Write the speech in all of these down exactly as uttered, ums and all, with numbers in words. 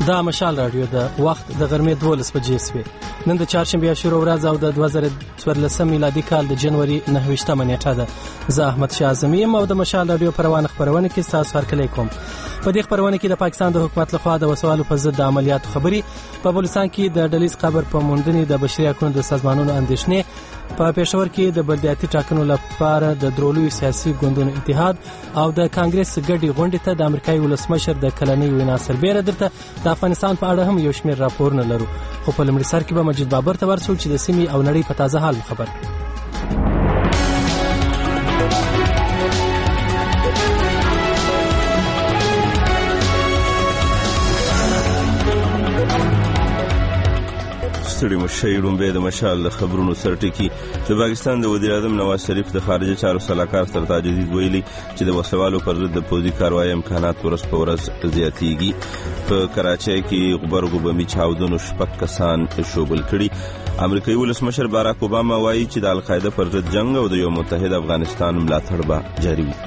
دا مشال رادیو د وخت د غرمې دولس بجې سوې. نن د چهارشنبې شروع ورځ او د دوه زره څوارلسم میلادي کال د جنوري نهه ویشتمه نیټه ده. زه احمد شاه اعظمي یم او د مشال رادیو په روانه خپرونه کې ستاسو هرکلی کوم. په دې خپرونه کې د پاکستان د حکومت لخوا د وسوالو پر ضد د عملیاتو خبري، په بلوچستان کې د ډلیز قبر په موندنې د بشري حقوقو د سازمانونو اندېښنې، په پېښور کې د بلدیاتي ټاکنو لپاره د درولوي سیاسي ګوندونو اتحاد او د کانګرس ګډې غونډې ته د امریکایي ولسمشر د کلنۍ وینا سربېره درته د افغانستان په اړه هم یو شمېر راپورونه لرو. خو په لومړي سر کې به مجید بابر ته ورسو چې د سیمې او نړۍ په تازه حال خبر کړي. ستړي مشي رومبه د مشال خبرونو سرټکی. د پاکستان د وزیر اعظم نواز شریف د خارجه چارو سلاکار سرتاج عزیز ویلي چې د وسوالو پر ضد د پوځي کاروایی امکانات ورځ په ورځ زیاتېږي. په کراچۍ کې غبرګو بمي چاودنو شپږ کسان شوبل کړي. امریکایي ولسمشر باراک اوباما وایي چې د القاعده پر ضد جنگ او د یو متحد افغانستان ملاتړ به جاري وي.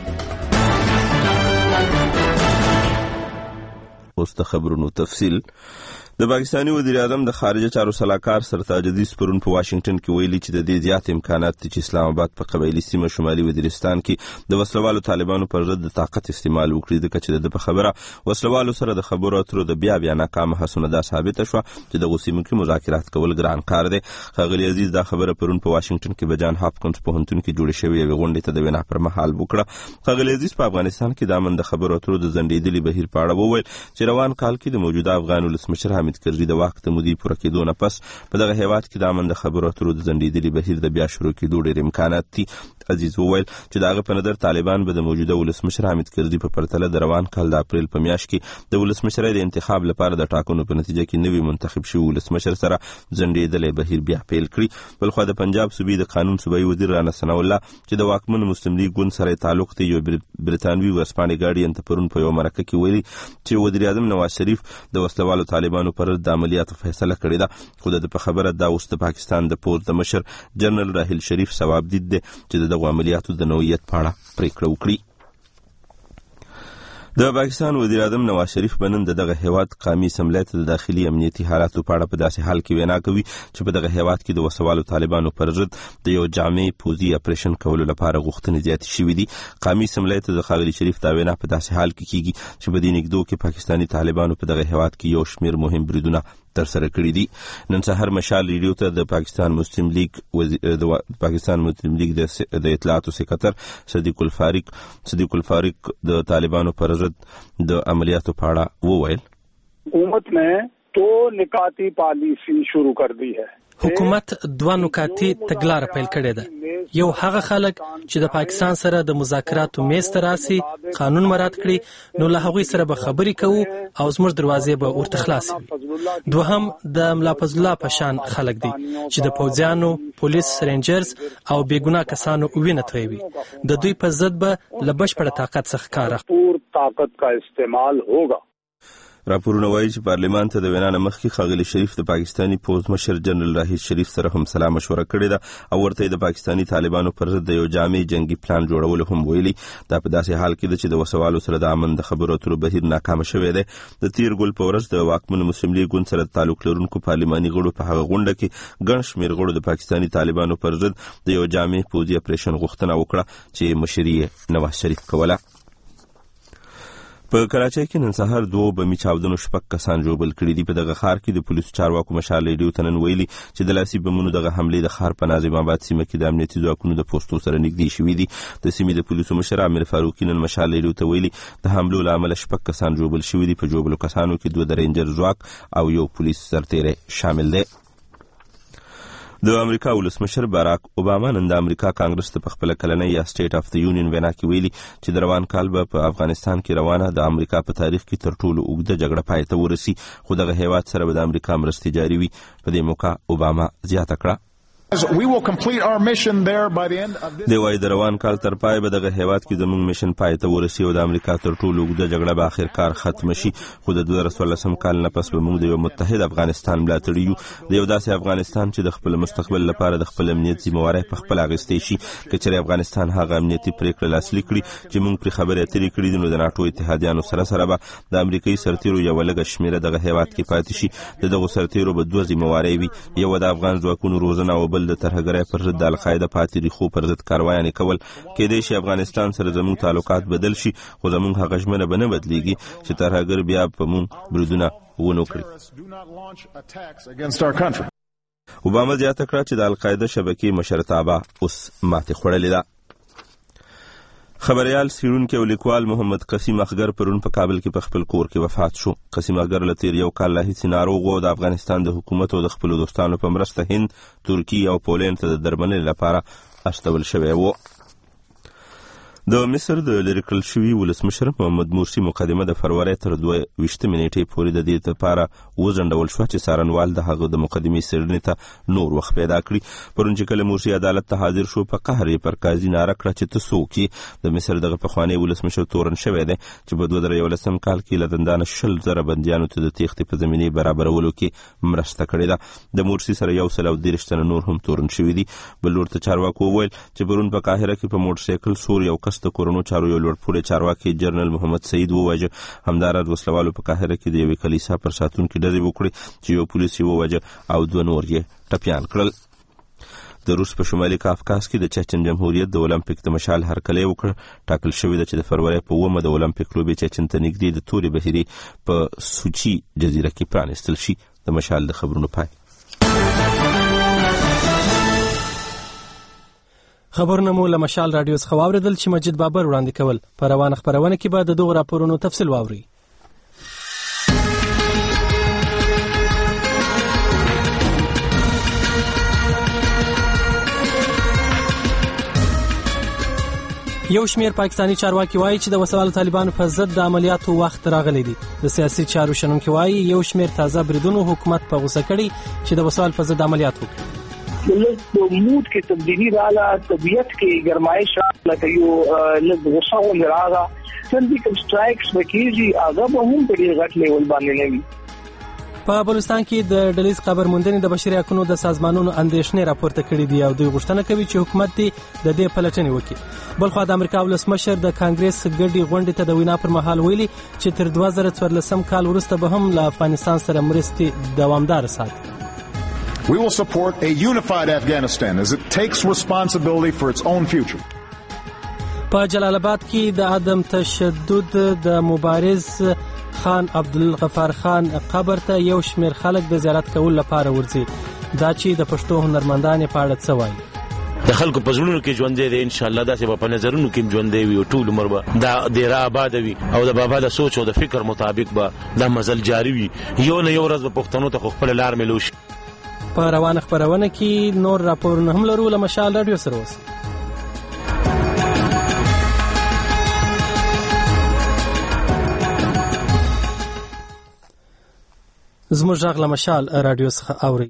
اوس د خبرونو تفصیل. د پاکستاني وزیر اعظم د خارجه چارو سلاکار سرتاج عزیز پرون په واشنگټن کې ویلي چې د دې زیات امکانات چې اسلام آباد په قبایلی سیمه شمالي وزیرستان کې د وسلوالو طالبانو پر ضد د طاقت استعمال وکړي، ځکه چې د په خبره وسلوالو سره د خبرو اترو د بیا بیا ناکامه هڅونه دا ثابته شوه چې د سیمو کې مذاکرات کول ګران کار دی. ښاغلي عزیز دا خبره پرون په واشنگټن کې د جان هاپکینز پوهنتون کې جوړې شوې یوې غونډې ته د وینا پر مهال وکړه. ښاغلي عزیز په افغانستان کې د امن د خبرو اترو د ځنډېدلي بهیر په اړه وویل چې روان کال کې د موجوده افغان ولسمشر حامد کرزي د واک د مودې پوره کېدو نه پس په دغه هیواد کې د امن د خبرو اترو د ځنډېدلي بهیر د بیا شروع کېدو ډېر امکانات دي. عزیز وویل چې د هغه په نظر طالبان به د موجوده ولسمشر حامد کرزي په پرتله د روان کال د اپریل په میاشت کې د ولسمشرۍ د انتخاب لپاره د ټاکنو په نتیجه کې نوي منتخب شوي ولسمشر سره ځنډېدلی بهیر بیا پیل کړي. بلخوا د پنجاب صوبې د قانون صوبایي وزیر رانا ثناء الله چې د واکمن مسلم لیګ ګوند سره تعلق دی یو برتانوي ورځپاڼې ګارډین ته پرون په یو مرکه کې ویلي چې وزیر اعظم نواز شریف د وسلوالو طالبانو پر ضد د عملیاتو فیصله کړې ده. خو د په خبره دا اوس د پاکستان د پوځ د مشر جنرال راحیل شریف ثواب دید دی چې د دغو عملیاتو د نوعیت په اړه پریکړه وکړي. د پاکستان وزیر اعظم نواز شریف بنن دغه هیواد قومي اسمبلی ته د داخلي امنیتي حالاتو په اړه په داسې حال کې وینا کوي چې په دغه هیواد کې د وسوالو طالبانو پر ضد د یو جامع پوځي اپریشن کولو لپاره غوښتنې زیاتې شوې دي. قومي اسمبلی ته د ښاغلي شریف دا وینا په داسې حال کې کیږي چې په دې نږدو کې پاکستاني طالبانو په دغه هیواد کې یو شمېر مهم بریدونه ترسره کړي دي. نن سهار مشال ریډیو ته د پاکستان مسلم لیگ د پاکستان مسلم لیگ د اطلاعاتو سکرټر صدیق الفاریق صدیق الفاریق د طالبانو پر ضد د عملیاتو په اړه وویل حکومت نے دو نکاتی پالیسی شروع کر دی ہے. حکومت دوه نکاتي تګلاره پیل کړې ده. یو هغه خلک چې د پاکستان سره د مذاکراتو میز ته راسي، قانون مراعات کړي، نو له هغوی سره به خبرې کوو او زموږ دروازې به ورته خلاصې وي. دوهم د ملا فضل الله په شان خلک دي چې د پوځیانو، پولیس، رینجرز او بېګناه کسانو وینه تویوي. د دوی په ضد به له بشپړه طاقت څخه کار اخلي. طاقت کا استعمال ہوگا. راپورونه وایي چې پارلیمان ته د وینا نه مخکې ښاغلي شریف د پاکستاني پوځ مشر جنرال راحیل شریف سره هم سلا مشوره کړې ده او ورته د پاکستاني طالبانو پر ضد د یو جامع جنگي پلان جوړولو هم ویلي. دا په داسې حال کې ده چې د وسوالو سره د امن د خبرو اترو بهیر ناکامه شوی دی. د تیر ګل په ورځ د واکمن مسلم لیګ ګوند سره تعلق لرونکو پارلماني غړو په هغه غونډه کې ګڼ شمېر غړو د پاکستاني طالبانو پر ضد د یو جامع پوځي اپریشن غوښتنه وکړه چې مشري یې نواز شریف کوله. په کراچۍ کې نن سهار دوه بمي چاودنو شپږ کسان ژوبل کړي دي. په دغه ښار کې د پولیسو چارواکو مشال ریډیو ته نن ویلي چې د لاسي بمونو دغه حملې د ښار په ناظم آباد سیمه کې د امنیتي ځواکونو د پوستو سره نږدې شوي دي. د سیمې د پولیسو مشر عامر فاروقي نن مشال ریډیو ته ویلي د حملو له امله شپږ کسان ژوبل شوي دي. په ژوبلو کسانو کې دوه د رینجر ځواک او یو پولیس سرتیری شامل دی. د امریکا ولسمشر باراک اوباما نن د امریکا کانګرس ته په خپله کلنۍ یا سټیټ اف د یونین وینا کې ویلي چې د روان کال به په افغانستان کې روانه د امریکا په تاریخ کې تر ټولو اوږده جګړه پای ته ورسي، خو دغه هیواد سره به د امریکا مرستې جاري وي. په دې موقع اوباما زیاته کړه We will complete our mission there by the end of this. دی وايي د روان کال تر پای به دغه هیواد کې زموږ میشن پای ته ورسي او د امریکا تر ټولو اوږده جګړه به اخر کار ختم شي. خو د دوه زره څوارلسم کال نه پس به موږ د یو متحد افغانستان ملاتړي یو، د یو داسې افغانستان چې د خپل مستقبل لپاره د خپل امنیت ذمہواری په خپل اخیستی شي. که چېرې افغانستان هغه امنیتي پریکړه لاسلیک کړي چې موږ پرې خبرې اترې کړي دي، نو د ناټو اتحادیانو سره سره به د امریکایي سرتیرو یوه لږه شمېره دغه هیواد کې پاتې شي. د دغو سرتیرو به دوه ذمہوارۍ وي، یو د افغان ځواکونو روزنه او بل د ترهګرۍ پر ضد د القاعده پاتې ریښو پر ضد کاروایانې کول. کېدای شي افغانستان سره زموږ تعلقات بدل شي، خو زموږ هغه ژمنه به نه بدلیږي چې ترهګر بیا په موږ بریدونه ونه کړي. اوباما زیاته کړه چې د القاعده شبکې مشرتابه اوس ماتې خوړلې ده. خبريال سیرونکي او لیکوال محمد قسیم اخگر پرون په کابل کې په خپل کور کې وفات شو. قسیم اخگر له تیر یو کال راهیسې ناروغ و. د افغانستان د حکومت او د خپلو دوستانو په مرسته هند، ترکیه او پولینډ ته د درملنې لپاره استول شوی و. د مصر د لرې کړل شوي ولسمشر محمد مرسي مقدمه د فروری تر دوه ویشتمې نیټې پورې د دې لپاره وځنډول شوه چې څارنوال د هغه د مقدمې څېړنې ته نور وخت پیدا کړي. پرون چې کله مرسي عدالت ته حاضر شو، په قهر یې پر قاضي ناره کړه چې ته څوک یې؟ د مصر دغه پخوانی ولسمشر تورن شوی دی چې په دوه زره یولسم کال کې له زندانه شل زره بندیانو ته د تېښتې په زمینې برابرولو کې مرسته کړې ده. د مرسي سره یو سل او دېرش تنه نور هم تورن شوي دي. بل لور ته چارواکو وویل چې پرون په قاهره کې په موټرسایکل سور یو کس د کورونو چارو یو لوړپوړی چارواکي جنرال محمد سعید وواژه. همداراز وسلوالو په قاهره کې د یوې کلیسا پر ساتونکي ډزې وکړې چې یو پولیس یې وواژه او دوه نور یې ټپیان کړل. د روس په شمالي کافکاس کې د چچن جمهوریت د اولمپیک د مشال هرکلی وکړ. ټاکل شوې ده چې د فروری په اوومه د اولمپیک لوبې چچن ته نږدې د تورې بحیرې په سوچي جزیره کې پرانیستل شي. د مشال د خبرونو پای. خبرونه مو له مشال رادیو څخه واوریدل چې مجید بابر وړاندې کول. په روانه خبرونه کې به د دغو راپورونو تفصیل واورئ. یو شمیر پاکستانی چارواکي وایي چې د وسوالو طالبانو په ضد د عملیاتو وخت راغلی دی. د سیاسي چارو شنونکي وایي یو شمیر تازه بریدونو حکومت په غوسه کړي چې د وسوال په ضد عملیات وکړي. لږ موډ کې تبدیلی رااله، طبیعت کې ګرمایش رااله، یو لږ غوسه ول راغله. څنګه کوم سټرایکس وکړي هغه به هم په ډېر غټ لیول باندې نه وي. په بلوچستان کې د ډلیز خبر موندنې د بشري حقوقو د سازمانونو اندېښنې راپورته کړې دي او دوی غوښتنه کوي چې حکومت دې د دې پلټنې وکړي. بلخو د امریکا ولسمشر د کانګرس ګډې غونډې ته د وینا پر مهال ویلي چې تر دوه زره څوارلسم کال وروسته به هم له افغانستان سره مرستې دوامداره ساتي. We will support a unified Afghanistan as it takes responsibility for its own future. په جلال آباد کې د عدم تشدد د مبارز خان عبدالغفار خان قبر ته یو شمیر خلک د زیارت کولو لپاره ورځي. دا چې د پښتو هنرمندانې په اړه څه وایي. د خلکو په زړونو کې ژوندې دی، ان شاء الله داسې به په نظرونو کې ژوندې وي او ټول عمر به دا ډیره آباد وي او د بابا د سوچ او د فکر مطابق به دا مزل جاری وي. یو نه یو ورځ به پښتنو ته خپل لار ملو شي. په روانه خبرونه کې نور راپورونه هم لرو. له مشال رادیو سره اوسئ. زموږ غږ له مشال رادیو څخه اورئ.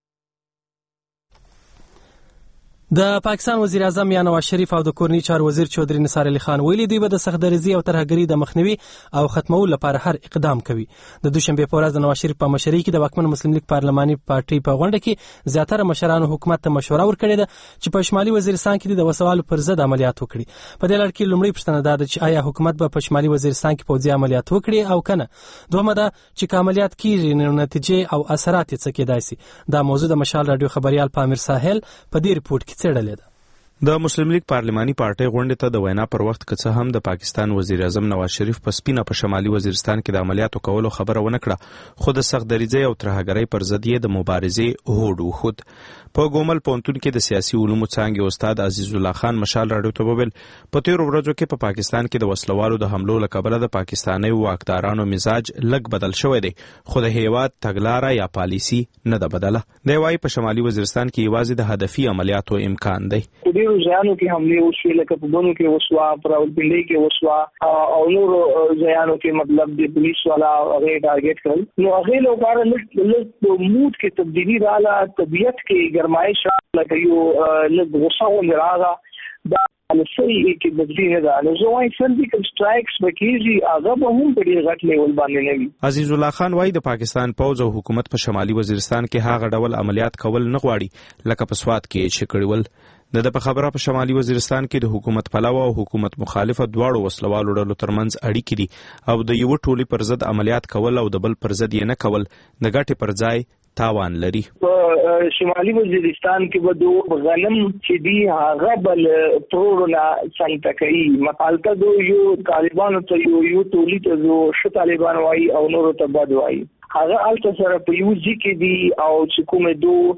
د پاکستان وزیر اعظم یا نواز شریف او د کورنۍ چارو وزیر چودري نثار علي خان ویلي دوی به د سختدریزي او ترهګرۍ د مخنیوي او ختمولو لپاره هر اقدام کوي. د دوشنبه په ورځ د نواز شریف په مشرۍ کې د واکمن مسلم لیگ پارلماني پارټي په غونډه کې زیاتره مشرانو حکومت ته مشوره ورکړې ده چې په شمالي وزیرستان کې د وسوالو پر ضد عملیات وکړي. په دې لړ کې لومړی پوښتنه دا ده چې آیا حکومت به په شمالي وزیرستان کې پوځي عملیات وکړي او کنه. دومره ده چې عملیات کیږي نو نتیجې او اثرات څه کېدای شي. دا موضوع د مشال رادیو خبريال پامیر ساحل په دې ریپورت کې څېړلې ده. د مسلم لیگ پارلماني پارټي غونډې ته د وینا پر وخت کې څه هم د پاکستان وزیر اعظم نواز شریف په سپینه په شمالي وزیرستان کې د عملیاتو کولو خبره ونه کړه، خو د سختدریزۍ او ترهګرۍ پر ضد یې د مبارزې هوډ وښود. په ګومل پوهنتون کې د سیاسي علومو څانګې استاد عزیز الله خان مشال راډیو ته وویل په تیرو ورځو کې په پاکستان کې د وسلوالو د حملو له کبله د پاکستاني واکدارانو مزاج لږ بدل شوی دی، خو د هیواد تګلاره یا پالیسی نه ده بدله. دی وايي په شمالي وزیرستان کې یوازې د هدفي عملیاتو امکان دی. دې ډېرو ځایانو کې حملې وشوې، لکه په بنو کې وشوه، په راولپنډۍ کې وشوه او نورو ځایانو کې مطلب د پولیس والا هغه ټارګټ کړل. نو هغه لپاره لږ موډ کې تبدیلی رااله، طبیعت کې ګرمایش رااله، لکه یو لږ غوسه غوندې راغله. دا السي کې بدلی نه ده. نو زه وایم سرجیکل سټرایکس وکیږي، هغه به هم په ډېر غټ لیول باندې نه وي. عزیز الله خان وايي د پاکستان پوځ او حکومت په شمالي وزیرستان کې هغه ډول عملیات کول نه غواړي لکه په سوات کې چې کړي ول. د په خبره په شمالي وزیرستان کې د حکومت پلوه او حکومت مخالفه دواړو وسلوالو ډلو ترمنځ اړیکې دي او د یو ټولي پر ضد عملیات کول او د بل پر ضد یې نه کول د ګټې پر ځای تاوان لري. په شمالي وزیرستان کې به دو غنم چې دی هغه بل پروړه څنګه کوي، مقالته دو یو طالبانو ته یو یو ټولي ته یو شت طالبان وایي او نورو ته بد وایي. هغه الته سره په یو ځکه دی او چې کومه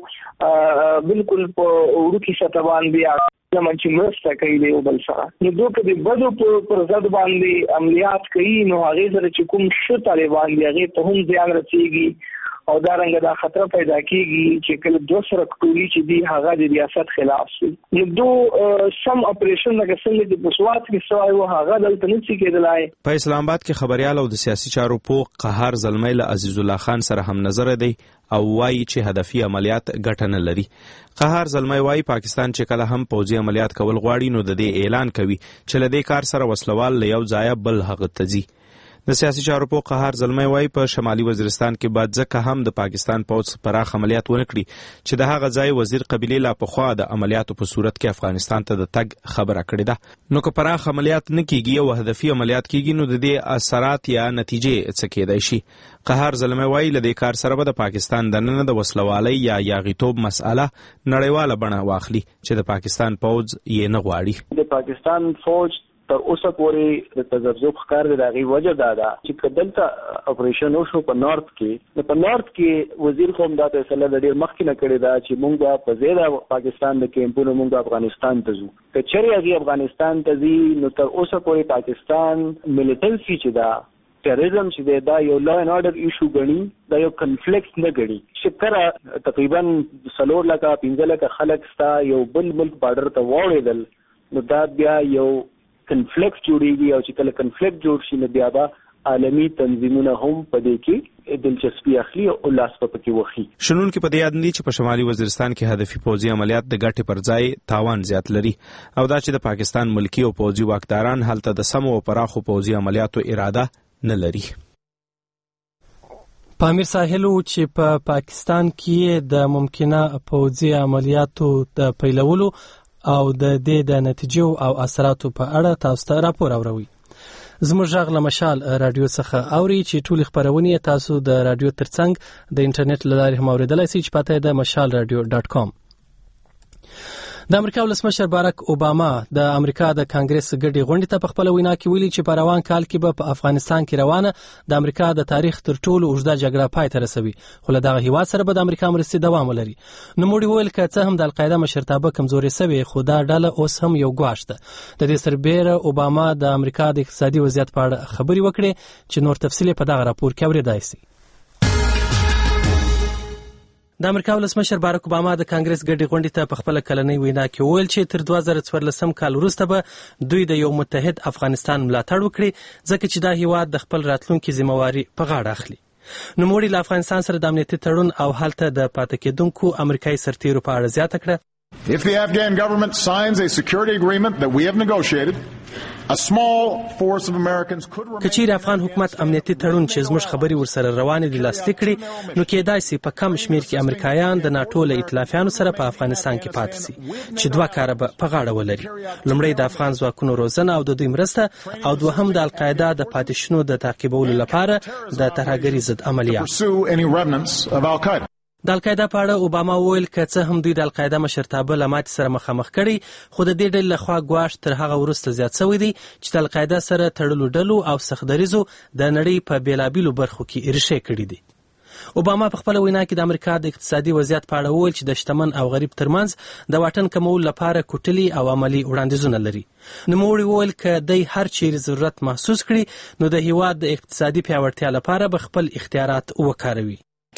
دو بالکل په ورکی سطح باندې زمون چې مرسته کوي دی او بل سره. نو دوی په بدو پر ضد باندې عملیات کوي، نو هغه سره چې کوم شت طالبان دی هغه ته هم ځان رسیږي او دا رنګ دا خطر پیدا کیږي چې کله دوه سره ټولي چې دی هغه د ریاست خلاف شي. نو دو سم اپریشن لکه څنګه د بسوات کې سوای او هغه دلته نشي کېدلای. په اسلام آباد کې خبريال او د سیاسي چارو پوق قهار زلمی له عزیز الله خان سره هم نظر دی او وایي چې هدفي عملیات ګټه نه لري. قهار زلمی وایي پاکستان چې کله هم پوځي عملیات کول غواړي نو د دې اعلان کوي چې له دې کار سره وسلوال له یو ځای بل هغه ته ځي. د سیاسي چارو په قهار زلمی وایي په شمالي وزیرستان کې بعد ځکه هم د پاکستان پوځ پراخ عملیات ونه کړي چې د هغه ځای وزیر قبیلې لا پخوا د عملیاتو په صورت کې افغانستان ته د تګ خبره کړې ده. نو که پراخ عملیات نه کیږي او هدفي عملیات کیږي نو د دې اثرات یا نتیجې څه کېدای شي. قهار زلمی وایي له دې کار سره به د پاکستان دننه د وسلوالۍ یا یاغیتوب مسأله نړیواله بڼه واخلي چې د پاکستان پوځ یې نه غواړي. د پاکستان فوج تر اوسه پورې د تذبذب ښکار د هغې وجه دا ده چې که دلته اپریشن وشو په نارت کې، نو په نارت کې وزیر خو هم دا فیصله د ډېر مخکې نه کړې ده چې موږ به په ځای د پاکستان د کیمپونو موږ به افغانستان ته ځو. که چېرې هغې افغانستان ته ځي نو تر اوسه پورې پاکستان ملیټنسي چې ده، ټیرریزم چې دی، دا یو لا اینډ آرډر ایشو ګڼي، دا یو کنفلیکټ نه ګڼي. چې کله تقریبا څلور لکه پنځه لکه خلک ستا یو بل ملک بارډر ته واوړېدل نو دا بیا یو کنفلیکټ جوړیږي او چې کله کنفلیکټ جوړ شي نو بیا به عالمي تنظیمونه هم په دې کې دلچسپي اخلي او لاس په پکې وخی. شنونکو په دې یاد دي چې په شمالي وزیرستان کې هدفي پوځي عملیات د ګټې پر ځای تاوان زیات لري او دا چې د پاکستان ملکی او پوځي واکداران هلته د سمو او پراخو پوځي عملیاتو اراده نه لري. پامیر ساحل چې په پا پاکستان کې د ممکنه پوځي عملیاتو د پیلولو او د دې د نتیجو او اثراتو په اړه تاسو ته راپور اوروي. زموږ غږ له مشال رادیو څخه اوري چې ټول خبرونه تاسو د رادیو ترڅنګ د انټرنیټ له لارې هم اوریدلای شئ چې پته ده مشال رادیو ډاټ کام. د امریکا ولسمشر باراک اوباما د امریکا د کانګرس ګډي غونډې ته په خپل وینا کې ویلي چې په روان کال کې به په افغانستان کې روانه د امریکا د تاریخ تر ټولو اوږده جګړه پای ته رسوي، خو له دغه هیواد سره به د امریکا مرستې دوام ولري. نو موږ ویل که څه هم د القاعده مشرتابه کمزوري شوی، خو دا ډله اوس هم یو ګواښ ده. د دې سربېره اوباما د امریکا د اقتصادي وضعیت په اړه خبرې وکړې چې نور تفصیل په دغه راپور کې اوریدای شئ. د امریکا ولسمشر باراک اوباما د کانګرس ګډي غونډې ته په خپل کلنۍ وینا کې ویل چې تر دوه زره څوارلسم کال وروسته به دوی د یو متحد افغانستان ملاتړ وکړي، ځکه چې دا هیواد د خپل راتلونکي ذمہواري په غاړه اخلي. نوموړي له افغانستان سره د امنیتي تړون او هلته د پاتې کېدونکو امریکایي سرتیرو په اړه زیاته کړه. If the Afghan government signs a security agreement that we have negotiated, a small force of Americans could remain. کچیر افغان حکومت امنیتي تړون چې زموږ خبري ورسره روانې دي لاسلیک کړي، نو کېدای شي په کم شمیر کې امریکایان د ناتو له ائتلافیانو سره په افغانستان کې پاتې شي چې دوه کاره به په غاړه ولري. لومړی د افغان ځواکونو روزنه او د دوی مرسته، او دوهم د القاعده د پاتې شنو د تعقیبولو لپاره د ترهګرۍ ضد عملیات. د القاعده په اړه اوباما وویل که څه هم دوی د القاعده مشرتابه له ماتې سره مخامخ کړي، خو د دې ډلې لخوا ګواښ تر هغه وروسته زیات شوی دی چې د القاعده سره تړلو ډلو او سختدریزو د نړۍ په بیلابیلو برخو کې ریښې کړي دي. اوباما په خپل وینا کې د امریکا د اقتصادي وضعیت په اړه وویل چې د شتمن او غریب ترمنځ د واټن کمولو لپاره کوټلي او عملی وړاندیزونه لري. نوموړي وویل که دی هر چیرې ضرورت محسوس کړي نو د هیواد د اقتصادي پیاوړتیا لپاره به خپل اختیارات وکاروي.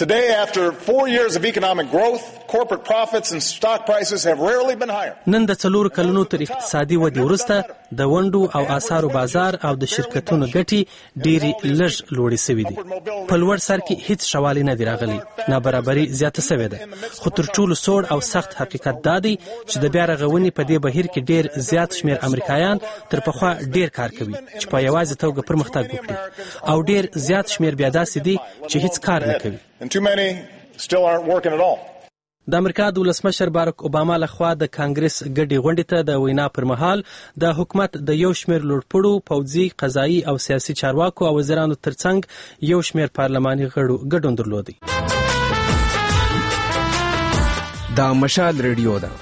Today, after four years of economic growth, corporate profits and stock prices have rarely been higher. نن د څلور کلونو تر اقتصادي ودې وروسته د ونډو او آثارو بازار او د شرکتونو ګټې ډېرې لږ لوړې سوي دي. په لوړ سر کې هیڅ ښه والی نه دی راغلی. نابرابري زیاته سوې ده. خو تر ټولو سوړ او سخت حقیقت دا دی چې د بیا رغونې په دې بهیر کې ډېر زیات شمېر امریکایان تر پخوا ډېر کار کوي چې په یوازې توګه پرمختګ وکړي او ډېر زیات شمېر بیا داسې دي چې هیڅ کار نه کوي. And too many still aren't working at all. د امریکا د ولسمشر بارک اوباما لخوا د کانګرس ګډې غونډې ته د وینا پر مهال د حکومت د یو شمېر لوړپوړو پوځي قضایي او سیاسي چارواکو او وزیرانو ترڅنګ یو شمېر پارلماني غړو ګډون درلودی. دا مشال ریډیو ده.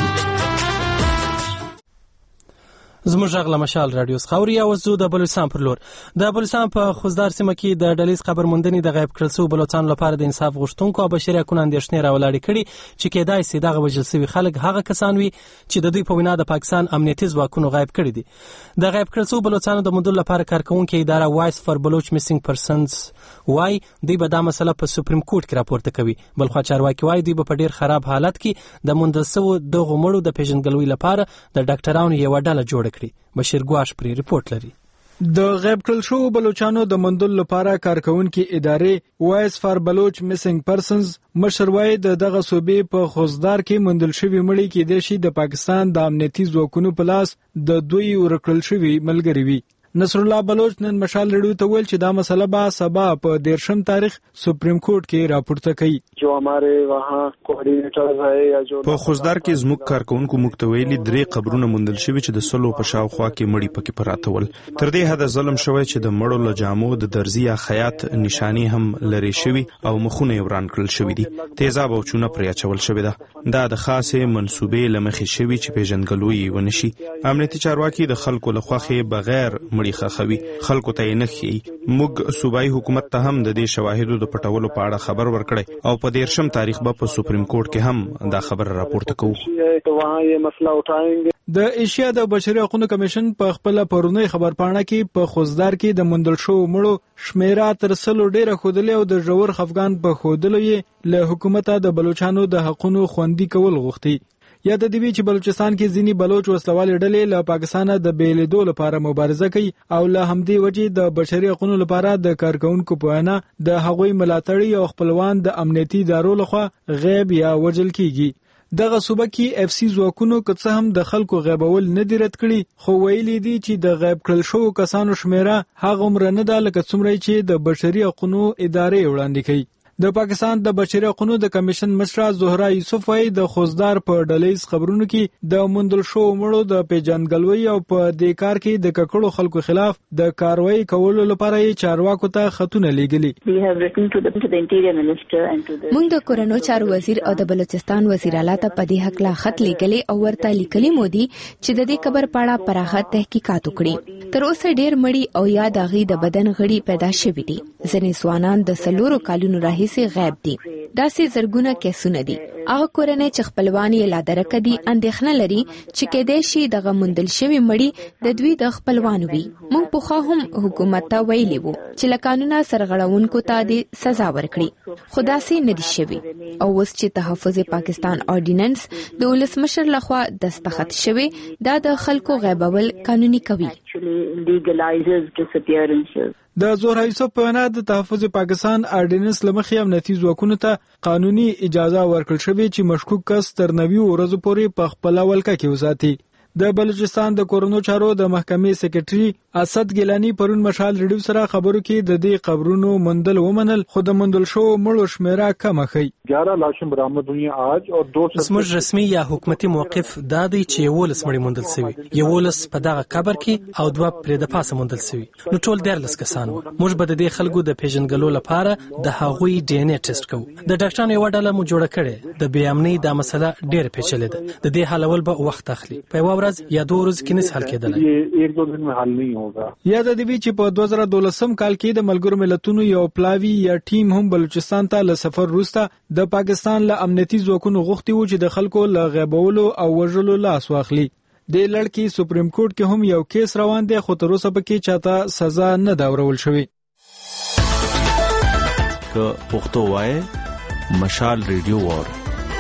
زموږ غږ له مشال راډیو څخه اوري. او زه د بلوچستان پر لور د بلوچستان په خوزدار سیمه کې د ډلیز خبر موندنې د غیب کړل شوو بلوچستان لپاره د انصاف غوښتونکو او بشري حقوقو اندېښنې راولاړې کړي چې کېدای شي دغه وژل شوي خلک هغه کسان وي چې د دوی په وینا د پاکستان امنیتي ځواکونو غیب کړي دي. د غیب کړل شوو بلوچستانو د موندلو لپاره کارکوونکې اداره وایس فار بلوچ میسینګ پرسنز وای دوی به دا مسله په سپریم کورټ کې راپورته کوي. بلخوا چارواکي وای دوی به په ډیر خراب حالت کې د موندل شوو دغو مړو د پیژندګلوۍ لپاره د ډاکټرانو یوه ډله جوړه کړي. بشیر ګواش پرې رپورټ لري. د غیب کړل شوو بلوچانو د موندلو لپاره کارکوونکې ادارې وایس فار بلوچ میسینګ پرسنز مشر وای د دغه صوبې په خوزدار کې موندل شوي مړي کېدای شي د پاکستان د امنیتي ځواکونو په لاس د دوی ورکړل شوي ملګري وي. نصر الله بلوچ نن مشال ریډیو ته ویل چې دا مسله به سبا په دیرشم تاریخ سپریم کورټ کې راپورته کوي. جو ہمارے وہاں کوارډینیټر ہے یا جو په خوزدار کې زموږ کارکونکو مکتویلي درې قبرونه موندل شوي چې د سلو په شاوخوا کې مړي پکې پراته ول. تر دې حده ظلم شوی چې د مړو له جامو د درزي یا خیاط نشانی هم لري شوي او مخونه یې وران کړل شوي دي. تیزاب او چونه پرې اچول شوی ده. دا د خاصې منصوبې له مخې شوي چې پیژندګلوۍ ونه شي. امنیتي چارواکي د خلکو له خوښې بغیر مړي خخوي خلکو ته نه خي. موږ صوبایي حکومت ته هم د دې شواهدو د پټولو په اړه خبر ورکړی او په دیرشم تاریخ به په سپریم کورټ کې هم دا خبر راپورته کوو. د ایشیا د بشري حقوقو کمیشن په خپل پرونی خبرپاڼه کې په خوزدار کې د موندل شوو مړو شمیره تر سلو ډیره ښودلې او د ژور خفګان په ښودلو یې له حکومته د بلوچانو د حقونو خوندي کول غوښتي. یا د دې چې بلوچستان کې ځینی بلوچ وسلوال ډلې له پاکستان د بیلیدو لپاره مبارزه کوي او له همدې وجې د بشري حقوقو لپاره د کارکونکو په وینا د هغوی ملاتړي او خپلوان د امنیتي ادارو لخوا غیب یا وژل کیږي. دغه صوبه کې اف سی ځواکونو که څه هم د خلکو غیبول نه دی رد کړي خو ویلي دي چې د غیب کړل شوو کسانو شمیره هغومره نه ده لکه څومره چې د بشري حقوقو ادارې وړاندې کوي. د پاکستان د بشري حقوقو د کمیشن مشره زهرا یوسف وايي د خوزدار په ډلیز خبرونو کې د موندل شوو مړو د پیژندګلوۍ او په دې کار کې د ککړو خلکو خلاف د کاروایی کولو لپاره یې چارواکو ته خطونه لیږلي. موږ د کورونو چارو وزیر او د بلوچستان وزیر اعلی ته په دې حق لا خط لیږلی او ورته لیکلي مو دي چې د دې قبر په اړه پراخه تحقیقات وکړي. تر اوسه ډېر مړي او یا د هغې د بدن غړي پیدا شوي دي. ځینې ځوانان د څلورو کالونو راهیسې غیب دي. داسې زرګونه کیسونه دي. هغه کورنۍ چې خپلوان یې لا درکه دي اندېښنه لري چې کېدای شي دغه موندل شوي مړي د دوی د خپلوانو وي. موږ پخوا هم حکومت ته ویلي وو چې له قانونه سرغړونکو ته د سزا ورکړي خو داسې نه دي شوي. او اوس چې تحفظ پاکستان آرډیننس د ولسمشر لخوا دستخط شوی دا د خلکو غیبول قانوني کوي. د زهرا یوسف په وینا د تحفظ پاکستان آرډیننس له مخې امنیتي ځواکونو ته قانوني اجازه ورکړل شوې چې مشکوک کس تر نوي ورځو پورې په خپل ولکه کې وساتي. د بلوچستان د کورونو چارو د محکمې سیکریټري اسد ګیلانی پرون مشال ریډیو سره خبرو کې د دې قبرونو موندل ومنل خو د موندل شو مړو شمیره کم ښیي. ग्यारह लाशें बरामद हुई हैं आज और दो زموږ رسمي یا حکومتي موقف دا دی چې یولس مړي موندل شوي. یولس په دغه قبر کې او دوه پرې د پاسه موندل شوي. نو ټول دیارلس کسان وو. موږ به د دې خلکو د پیژنګلو لپاره د هغوی ډي ان اے ټیسټ کوو. د ډاکټرانو یو ډله مو جوړه کړې. د بې امنۍ دا مسله ډېر پیچلې ده. د دې حلول به وخت اخلي. په یو ورځ یا دوه ورځې کې نس حل کېدلی. एक दो दिन में हल नहीं होगा. یا د دې چې په دوه زره دولسم کال کې د ملګرو ملتونو یو پلاوی یا ټیم هم بلوچستان ته له سفر وروسته د پاکستان له امنیتي ځواکونو غوښتي وو چې د خلکو له غیبولو او وژلو لاس واخلي. د لړ کې سپریم کورټ کې هم یو کیس روان دی خو تر اوسه پکې چاته سزا نه دا ورول شوی. که پښتو وای مشال ریډیو وور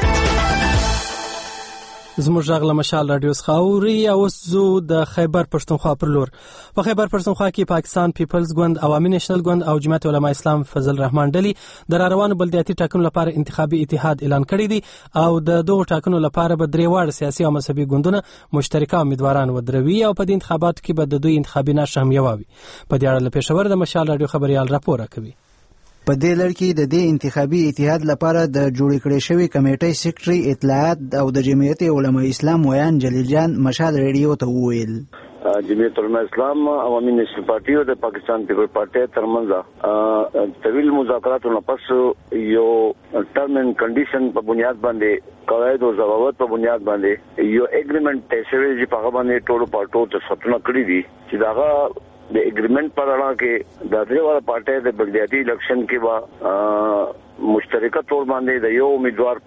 زموږ غږ له مشال رادیو څخه اوري. اوس زو د خیبر پښتونخوا پر لور. په خیبر پښتونخوا کې پاکستان پیپلز ګوند، عوامي نېشنل ګوند او جمعیت علماء اسلام فضل رحمان ډلې د راروانو بلدیاتي ټاکنو لپاره انتخابي اتحاد اعلان کړی دی او د دغو ټاکنو لپاره به درې واړه سیاسي او مذهبي ګوندونه مشترکه امیدواران ودروي او په دې انتخاباتو کې به د دوی انتخابي نقشه هم یوه وي. په دې اړه له پېښور د مشال رادیو خبريال راپور کوي. په دې لړ کې د دې انتخابي اتحاد لپاره د جوړ کړې شوی کمیټې سیکریټري اطلاعات او د جمعیت علماء اسلام ویان جلیل جان مشال ریډیو ته وویل جمعیت علماء اسلام عوامي نېشنل پارټي او د پاکستان پیپل پارټي ترمنځ طویل مذاکراتو نه پس یو ټرم اینڈ کنډیشن په بنیاد باندې قواعد او ضوابط په بنیاد باندې یو اګریمنت ته شوی چې په هغه باندې ټولو پارټو ته ستونه کړی دي چې داغه د اګریمنت پر اړه کې د درې واړه پارټي د بلدیاتي الیکشن کې با مشترکه تور باندې د یو امیدوار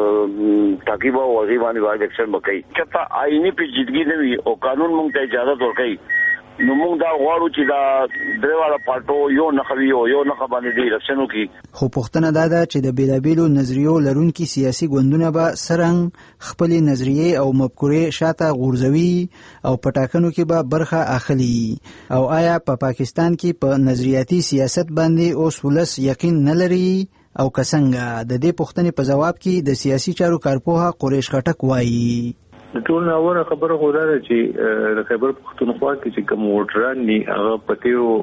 تاکي به وغي باندې الیکشن وکړي چې تا آئینی پیچیدګي نه وي او قانون موږ ته اجازه ورکړي. نو موږ دا غواړو چې دا درې واړه پارټو یو نخوي او یو نخ باندې د الیکشنو کې. خو پښتنه دا ده چې د بیلابیلو نظریو لرونکي سیاسي ګوندونه به سرنګ خپل نظریه او مفکورې شاته غورځوي او په ټاکنو کې به برخه اخلي. او آیا په پا پاکستان کې په نظریاتي سیاست باندې اوس ولس یقین نه لري او کسنګ؟ د دې پوښتنې په جواب کې د سیاسي چارو کارپوه قریش خټک وایي د ټول ناوړه خبره خو دا ده چې د خیبر پښتونخوا کې چې کوم ووټران دي هغه په تیرو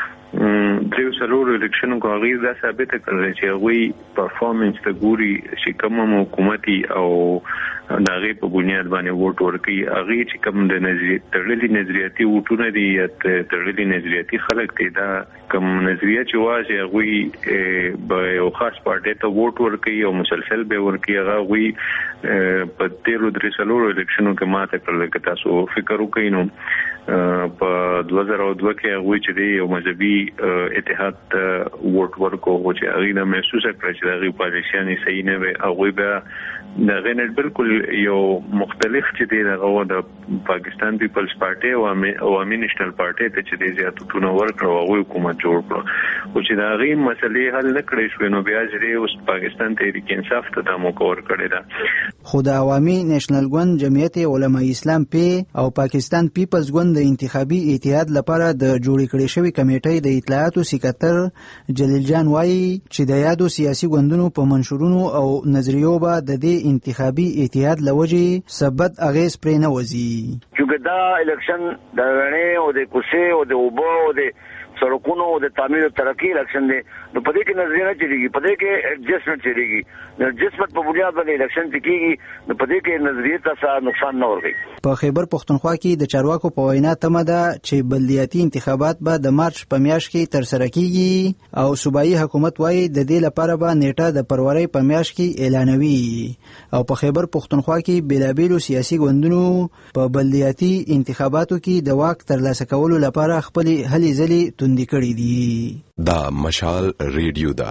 دریو څلورو الیکشنو کې هغوی دا ثابته کړل چې هغوی پرفارمنس ته ګوري چې کوم حکومتي او د هغې په بنیاد باندې ووټ ورکوي. هغې چې کوم د تړلي نظریاتي ووټونه دي یا تړلي نظریاتي خلک دي دا کوم نظریه چې وایي هغوی به یو خاص پارټۍ ته ووټ ورکوي او مسلسل به ورکوي. هغه هغوی په تیرو درې څلورو الیکشنو کې ماته کړل. که تاسو فکر وکړئ نو په دوه زره دوه کې هغوی چې دی یو مذهبي اتحاد ووټ ورکو خو چې هغوی دا محسوسه کړه چې د هغوی پالیسیانې صحیح نه وي. هغوی بیا د هغې نه بالکل یو مختلف چې دی دغه د پاکستان پیپلز پارټي او عوامي نېشنل پارټي ته چې دی زیاتونه ورکړه هغوی حکومت جوړ کړه. خو چې د هغې مسلې حل نه کړی شوې نو بیا چې دی اوس پاکستان تحریک انصاف ته دا موقع ورکړې ده. خو د عوامي نېشنل ګوند، جمعیت علماء اسلام پی او پاکستان پیپلز ګوند د انتخابي اتحاد لپاره د جوړ کړې شوی کمیټې د اطلاعاتو سکرټر جلیل جان وایي چې د یادو سیاسي ګوندونو په منشورونو او نظریو به د دې انتخابي اتحاد لوجې ثبت اغیز پرې نه وځي. چې دا الیکشن د غنې او د کوڅې او د اوبو او د سړکونو او د تعمیر او ترقی الیکشن دی نو په دې کې نظریه چلیږي، په دې کې ایڈجسټمنټ چلیږي. نو ایڈجسټمنٹ په بنیاد باندې الیکشن کیږي نو په دې کې نظریه ته نقصان نه ورغی. په خیبر پښتونخوا کې د چارواکو په وینا تمه ده چې بلدیاتي انتخابات به د مارچ په میاشت کې ترسره کیږي او صوبایي حکومت وايي د دې لپاره به نیټه د فروری په میاشت کې اعلانوي. او په خیبر پښتونخوا کې بیلابیلو سیاسي ګوندونو په بلدیاتي انتخاباتو کې د واک ترلاسه کولو لپاره خپل هلې ځلې توندې کړې دي. دا مشال ریډیو ده.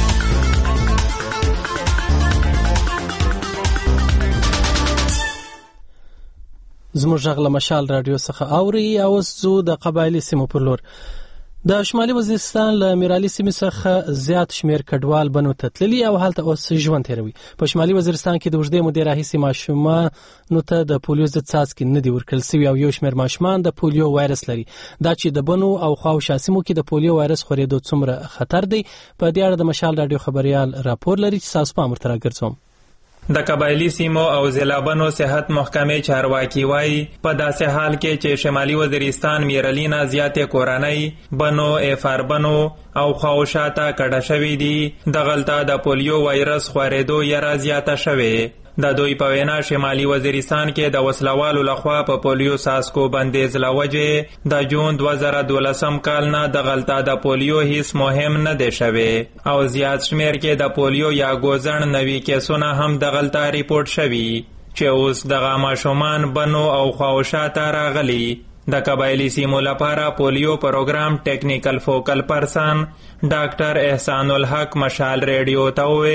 زموږ غږ له مشال رادیو څخه اوري. او زو د قبایلی سیمو پر لور. د شمالي وزیرستان له میرالي سیمې څخه زیات شمیر کډوال بنو ته تللي او هلته اوس ژوند تیروي. په شمالي وزیرستان کې د اوږدې مودې راهیسې ماشومانو ته د پولیو ضد څاڅکي نه دي ورکړل سوي او یو شمیر ماشومان د پولیو وایرس لري. دا چې د بنو او خواوشا سیمو کې د پولیو وایرس خورېدو څومره خطر دی، په دې اړه د مشال رادیو خبريال راپور لري چې تاسو پام ورته راګرځوم. د قبایلی سیمو او ضلعبنو صحت محکمې چارواکي وایي په داسې حال کې چې شمالي وزیرستان میرلینا زیاتې کورنۍ بنو افار بنو او خواوشاته کډه شوي دي، دغلته د پولیو وایرس خورېدو یره زیاته شوې. د دوی په وینا شمالي وزیرستان کې د وسلوالو لخوا په پولیو ساسکو بندیز لوجې د جون دوه زره دولسم کال نه دغلته د پولیو هیڅ مهم نه دی شوی او زیات شمیر کې د پولیو یا ګوزن نوي کیسونه هم دغلته ریپورت شوي چې اوس دغه ماشومان بنو او خواوشاته راغلي. د قبایلی سیمو لپاره پولیو پروګرام ټیکنیکل فوکل پرسن ډاکټر احسان الحق مشال ریډیو ته وویل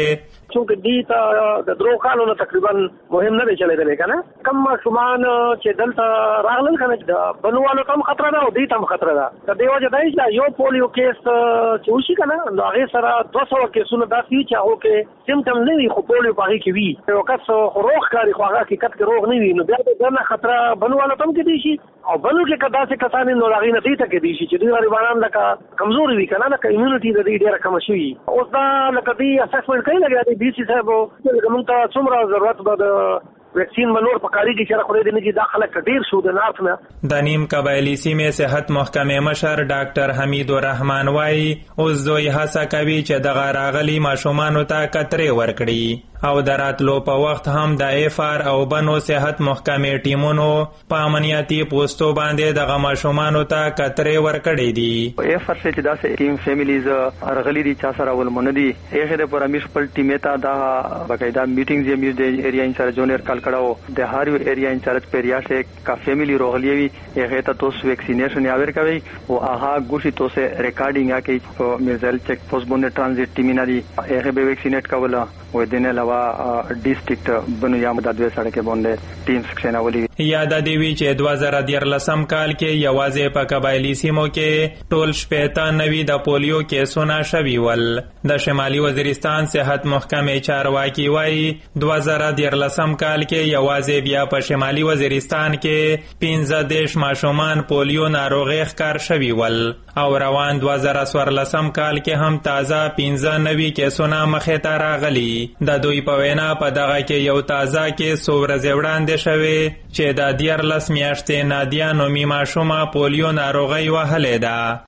چې دې ته د درو کالونو تقریبا مهم نه دی چلېدلی کنه کم ماشومان چې دلته راغلل کنه د بنوالو ته هم خطر ده او دې ته هم خطر ده د دې وجه دا چې یو پولیو کیس چې وشي کنه نو هغه سره دوه سوه کیسونه داسې وي چې هغه کې سیمټم نه وي خو پولیو په هغې کې وي یو کس روغ ښکاري خو هغه حقیقت کې روغ نه وي نو بیا د ده نه خطره بنوالو ته هم کېدی شي او بلو کې که داسې کسان نو هغې نه دې ته کېدی شي چې دوی غریبانان لکه کمزوري وي کنه لکه امیونټي د دې ډېره کمه شوي اوس دا لکه دې اسسمنټ کوي لګیا دی ډي سي صاحب لکه موږ ته څومره ضرورت به د ویکسین منور پکاري کی چر خوري دي چې داخله کډیر شو د نارث نه د نیم قبایلی سیمې صحت محکمې مشر ډاکټر حمید الرحمن وايي اوس دوی هڅه کوي چې د راغلي ماشومان ته کترې ورکړي او د راتلو په وخت هم د اف آر او بنو صحت محکمې ټیمونو په امنیتي پوسټو باندې د ماشومان ته کترې ورکړي دي اف آر چې داسې ټیم فیملیز ارغلی دي چا سره ولمن دي هغه د پرمیش خپل ټیم ته د باقاعده میټینګز یې مې د ایریا انچارج جونیر کال کړهو د هر یو ایریا انچارج پیریا شه کا فیملی روغلی وي هغه ته توس ویکسینیشن یا ور کوي او هغه ګوشي توس ریکارډینګ یا کوي میرزل چیک پوسټ باندې ټرانزیت ټیم نه دي هغه به ویکسینیټ کوله و دینه لوا ډیسټریکټ بنو یا مدد دوه سړکه باندې ټیمز کښناولي یاد دی وی چې دوه زره دیارلسم کال کې یوازې په قبایلی سیمو کې ټول شپېته نوي د پولیو کیسونه شوي ول د شمالي وزیرستان صحت محکمې چارواکي وایي دوه زره دیارلسم کال کې یوازې بیا په شمالي وزیرستان کې پنځه دېرش ماشومان پولیو ناروغي ښکار شوي ول او روان دوه زره څوارلسم کال کې هم تازه پنځه نوي کیسونه مخې ته راغلي د دوی په وینا په دغه کې یو تازه کې څو ورځې وړاندې شوې چې د دیارلس میاشتې نادیا نومي ماشومه پولیو ناروغي وهلې ده.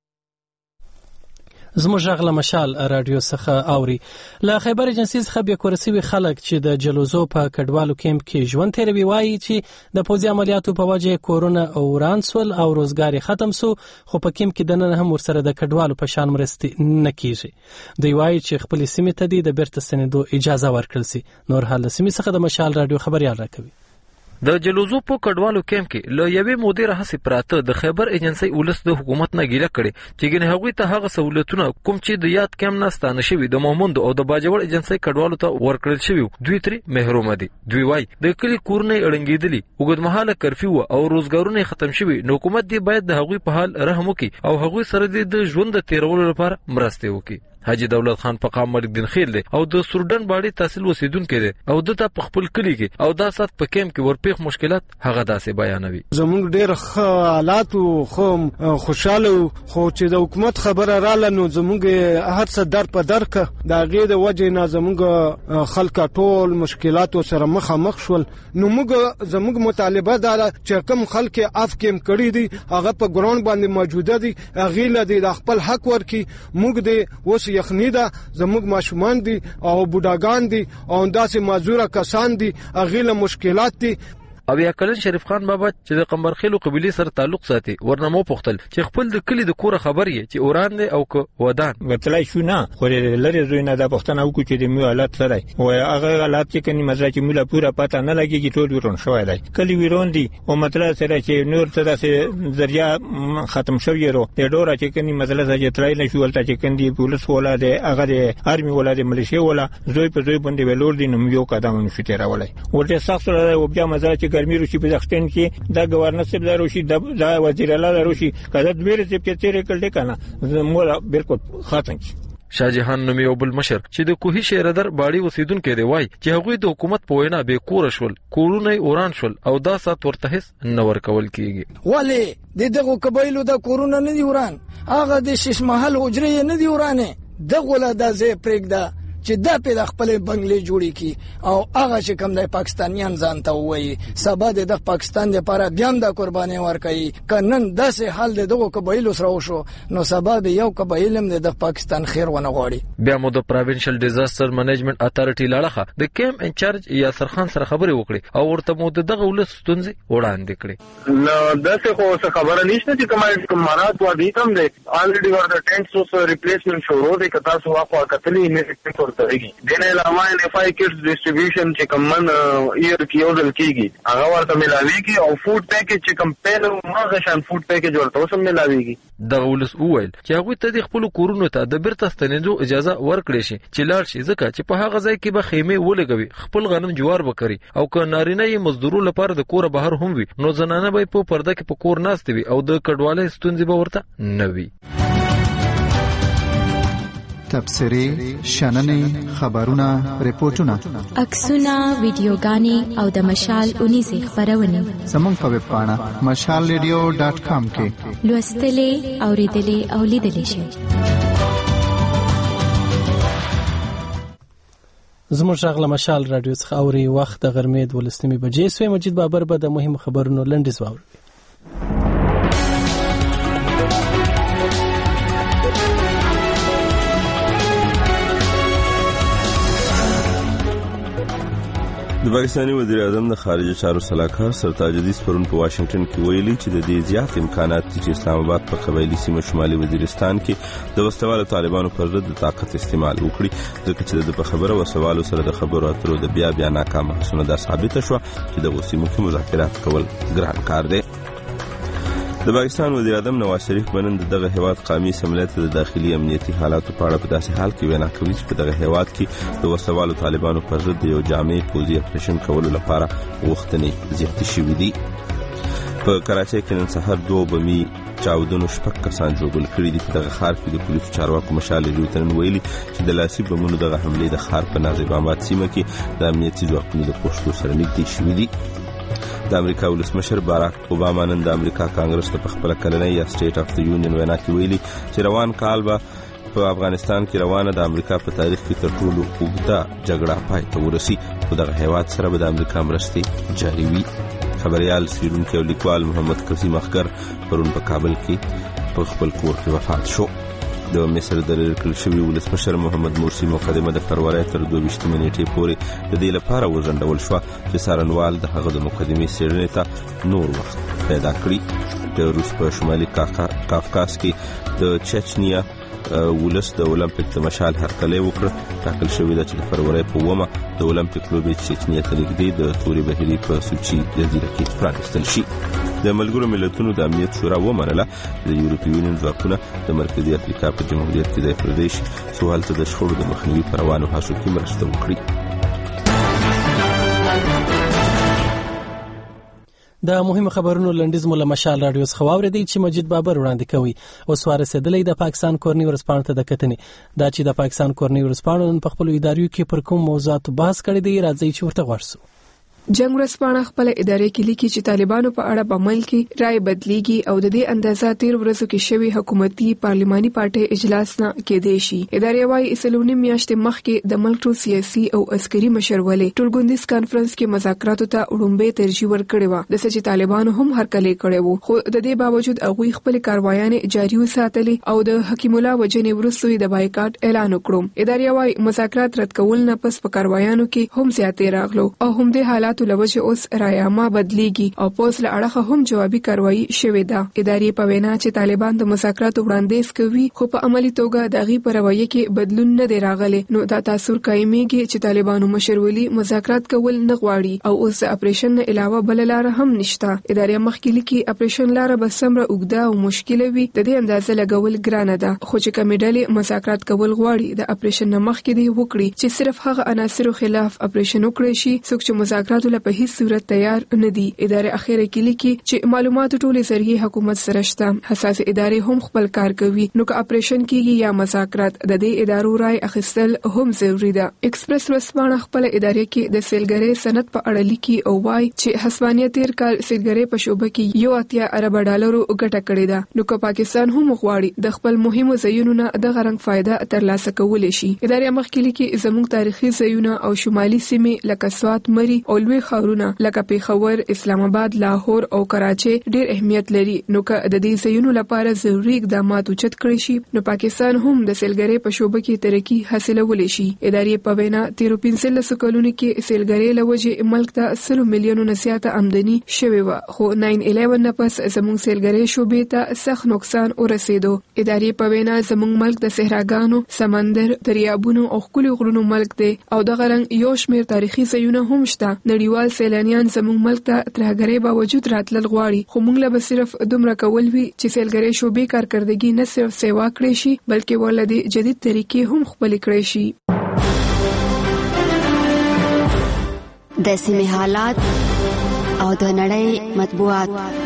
زموږ غږ له مشال راډیو څخه اوري. له خیبر ایجنسي څخه بیا کورسوي خلک چې د جلوزو په کډوالو کیمپ کې ژوند تیروي وایي چې د پوځي عملیاتو په وجه کورونا او رانسول او روزګار ختم سو خو په کیمپ کې دننه هم ورسره د کډوالو په شان مرستې نه کیږي. دوی وایي چې خپل سیمې ته د بیرته ستنېدو اجازه ورکړل سي. نور حال سیمې څخه د مشال راډیو خبريال راکوي. د جلوزو په کډوالو کیمپ کې له یوې مودې راهیسې پراته د خیبر ایجنسي ولس د حکومت نه ګیله کړي چې ګنې هغوی ته هغه سہولتونه کوم چې د یاد کیمپ نه ستانه شوي د مومند او د باجوړ ایجنسي کډوالو ته ورکړل شوي دوی ترې محروم دي. دوی وایي د کلي کورنۍ اړنګېدلي اوږدمهاله کرفیو او روزګارونه ختم شوي نو حکومت دی باید د هغوی په حال رحم وکړي او هغوی سره د ژوند د تیرولو لپاره مرسته وکړي. حاجی دولت خان پقام ملک دین خیل دی او د سوردن باندې تحصیل وسیدونکو دی او د ته په خپل کلی کې او دا سات په کیمپ کې ورپېخ مشکلات هغه داسې بیانوي. زموږ ډېر ښه حالات خو خوشاله خو چې د حکومت خبره رااله نو زموږ هر څه در په در ک د هغې د وجې نه زموږ خلک ټول مشکلاتو سره مخامخ شول. نو موږ زموږ مطالبه دا چې کوم خلک اف کیمپ کړي دي هغه په ګراوند باندې موجوده دي هغې له د خپل حق ورکړي. موږ د اوس یخني ده زموږ ماشومان دي او بوډاګان دي او داسې معذوره کسان دي هغې له مشکلات دي. او یا کلن شریف خان بابا چې د قمبرخیلو قبیلې سره تعلق ساتي ورنمو پختل چې خپل د کلی د کوره خبر یې چې اوران دی او که ودان ورتلای شو نه خو لري زوی نه د پښتنه وکړي چې د میو حالت سره او هغه حالت چې کني مزه چې مولا پورا پته نه لګي چې ټول ورون شوی دی کلی ویرون دي او مطلب سره چې نور څه داسې ذریعہ ختم شوی ورو د ډوره چې کني مزله چې ترای نه شو ولته چې کندي پولیس ولا دی هغه د ارمي ولا د ملیشیا ولا زوی په زوی باندې ولور دي نو یو قدم نشو تیرولای ورته سخت سره او بیا مزه چې ګرمي روشي په ځختن کې دا گورنر صاحب دا روشي دا وزیر اعلی روشي کله د بیره چې تیرې کړل کنه مولا بالکل ختم شي. شاهجهان نومي او بل مشر چې د کوهي شهردر باړي وسیدونکو دی وای چې هغوی د حکومت په وینا به کور شول کورونه اوران شول او دا سات ورته هیڅ نه ورکول کیږي. ولی د دغه قبایلو د کورونه نه دی وران هغه د شش محل حجرې نه دی ورانه دغه لا د زه پرېږده چې دا په خپل بنگلې جوړی کی او هغه چې کوم د پاکستانیان ځان ته وایي سبا د پاکستان لپاره بیا د قرباني ورکړي کنن داسې حال دغه قبایل سره وشو نو سبا به یو قبایل هم د پاکستان خیر ونه غواړي. بیا مو د پروینشل ډیزاستر منیجمنت اتارټي لاړه د کیمپ انچارج یاسر خان سره خبرې وکړي او ورته مو دغه ولس ستونزې وړاندې کړي. نو داسې خو څه خبره نشته چې کومه کومارات و دي کوم دي الریډي ور د ټینټس اوس ریپلیسمنت شروع دي کتا سو واخوا کتلی نه ورته دین علاوه ان اف آی کټس ډیسټریبیوشن چې کومن ایر کې یو ځل کیږي هغه ورته ملاويږي او فود پیکیج چې کوم پین ماغه شان فود پیکیج ورته وسم ملاويږي د ولس اویل چې هغه ته د خپل کورونو ته د بیرته ستنېدو اجازه ورکړي شي چې لاړ شي ځکه چې په هغه ځای کې به خیمه ولګوي خپل غنم جوار وکړي او که نارینه یې مزدورو لپاره د کور بهر هم وي نو زنانه به په پرده کې په کور ناست وي او د کډوالۍ ستونزې به ورته نه وي. تبصرې، شننې، خبرونه، ریپورتونه، عکسونه، ویډیوګانې او د مشال اونیزې خبرونه زموږ په ویب پاڼه مشال ریډیو ډاټ کام کې لوستلې، اوریدلې او لیدلې شئ. زموږ غږ له مشال رادیو څخه اوري وخت د غرمې دولسمې بجې سوی. مجید بابر به د مهمو خبرونو لنډیز واوري. د پاکستاني وزیر اعظم د خارجه چارو سلاکار سرتاج عزیز پرون په واشنگټن کې ویلي چې د دې زیات امکانات دي چې اسلام آباد په قبایلی سیمه شمالي وزیرستان کې د وسوالو طالبانو پر ضد د طاقت استعمال وکړي ځکه چې د خبرو وسوالو سره د خبرو اترو د بیا بیا ناکامه هڅونه دا ثابته شوه چې د وسیمو کې مذاکرات کول ګران کار دی. د پاکستان وزیر اعظم نواز شریف بنن دغه هیواد قومي اسمبلی ته د داخلي امنیتي حالاتو په اړه په داسې حال کې وینا کوي چې په دغه هیواد کې د وسوالو طالبانو پر ضد یو جامع پوځي اپریشن کولو لپاره غوښتنې زیاتې شوې دي. په کراچۍ کې نن سهار دوه بمي چاودنو شپږ کسان ژوبل کړي دي. په دغه ښار کې د پولیسو چارواکو مشال ریوتن ویلي چې د لاسي بمونو دغه حملې د ښار په نازیب آباد سیمه کې د امنیتي ځواکونو د پوښتو سره نږدې شوې دي. د امریکا ولسمشر باراک اوباما نن د امریکا کانګرس ته په خپل کلنۍ یا سټیټ اف د یونین وینا کې ویلي چې روان کال به په افغانستان کې روانه د امریکا په تاریخ کې تر ټولو اوږده جګړه پای ته ورسي او دغه هیواد سره به د امریکا مرستې جاري وي. خبريال سیرونکي او لیکوال محمد قاسم اخگر پرون په کابل کې په خپل کور کې وفات شو. د مصر د لړکل شوی ولسمشر محمد مرسی مقدمه د فروری تر دوه ویشتمې نیټې پورې د دې لپاره وځنډول شو چې سارنوال د هغه د مقدمې څېړنې ته نور وخت پیدا کړي. د روس په شمالي کافکاس کې د چچنیا ولس د اولمپیک د مشال هرکلی وکړ. ټاکل شوی ده چې د فروری په اوومه د اولمپیک لوبې چچنیا ته نږدې د تورې بهیري په سوچي جزیره کې پرانیستل شي. د ملګرو ملتونو د امنیت شورا ومنله د یورپي یونین ځواکونه د مرکزي افریقا په جمهوریت کې ځای پردی شي څو هلته د شخړو د مخنیوي په روانو هڅو کې مرسته وکړي. د مهمو خبرونو لنډیز مو له مشال رادیو څخه واورېدئ چې مجید بابر وړاندې کوي. اوس ورسېدلی د پاکستان کورنۍ ورځپاڼو ته د کتنې. دا چې د پاکستان کورنۍ ورځپاڼو نن په خپلو اداریو کې پر کوم موضوعاتو بحث کړی دی راځئ چې ورته غوږ سو. جنگ ورځپاڼه خپل ادارې کې لیکي چې طالبانو په اړه په ملک کې رائے بدلیږي او د دې اندازه تیر ورځو کې شوی حکومتي پارلماني پارټي اجلاس نه کېدې شي. ادارې وايي اسلامي میاشتې مخکې د ملک ټول سیاسي او عسکري مشرولې ټولګوندیز کانفرنس کې مذاکراتو ته وړاندې ترجیح ورکړې و د چې طالبانو هم هرکلی کړی وو خو د دې باوجود هغه خپل کاروایانې جاري وساتلې او د حکیم الله وجنې ورسوي د بایکاټ اعلان وکړ. ادارې وايي مذاکرات رد کول نه پس په کاروایانو کې هم زیاتې راغلو او هم د حالات لوجه اوس رایامه بدلیږي او پوس له اړخه هم جوابي کاروایی شوې ده. ادارې په وینا چې طالبان د مذاکراتو وړاندیز کوي خو په عملی توګه دغه په رویه کې بدلون نه دی راغلی. نو دا تاثیر کایمیږي چې طالبانو مشرولي مذاکرات کول نه غواړي او اوس اپریشن نه علاوه بل لار هم نشته. ادارې مخکې لیکي اپریشن لار به سمره اوږده او مشکل وي د دې اندازه لګول ګرانه ده خو چې کمیډلې مذاکرات کول غواړي د اپریشن نه مخکې دی وکړي چې صرف هغه عناصرو خلاف اپریشن وکړي شي څوک چې مذاکراتو لپاره هیڅ صورت تیار نه دي. ادارې اخیره کې لیکي چې معلومات ټولې ذریعہ حکومت سره شته. حساس ادارې هم خپل کار کوي نو که اپریشن کیږي یا مذاکرات د دې ادارو رائے اخیستل هم ضروری ده. ایکسپریس ورځپاڼه خپل ادارې کې د سیلګری صنعت په اړه لیکي او وايي چې هسپانیا تیر کال سیلګری په شوبه کې یو اتیا ارب ډالرو ګټه کړې ده نو که پاکستان هم غواړي د خپل مهمو ځایونو نه د غرنګ فائدہ ترلاسه کولای شي. ادارې مخکې لیکي زموږ تاریخي ځایونه او شمالي سیمې لکه سوات مري او لوی ښارونه لکه پیښور، اسلام آباد، لاهور او کراچي ډېر اهمیت لري. نو که د دې ځایونو لپاره ضروري اقدامات اوچت کړي شي نو پاکستان هم د سیلګرۍ په شوبه کې ترقي حاصلولی شي. ادارې په وینا تیرو پنځلسو کلونو کې سیلګرۍ له وجې ملک ته سلو میلیونو نه زیاته آمدني شوې وه، خو ناین الیون نه پس زموږ سیلګرۍ شوبې ته سخت نقصان ورسېدو. ادارې په وینا زموږ ملک د صحراګانو، سمندر، دریابونو او ښکلي غرونو ملک دی او دغه رنګ یو شمېر تاریخي ځایونه هم شته. نړیوال سیلانیان زموږ ملک ته ترهګرۍ باوجود راتلل غواړي، خو موږ له به صرف دومره کول وي چې سیلګرۍ شوبې کارکردګي نه صرف سیوا کړی شي بلکې ورله د جدید طریقې هم خپلې کړی شي. د سیمې حالات او د نړۍ مطبوعات.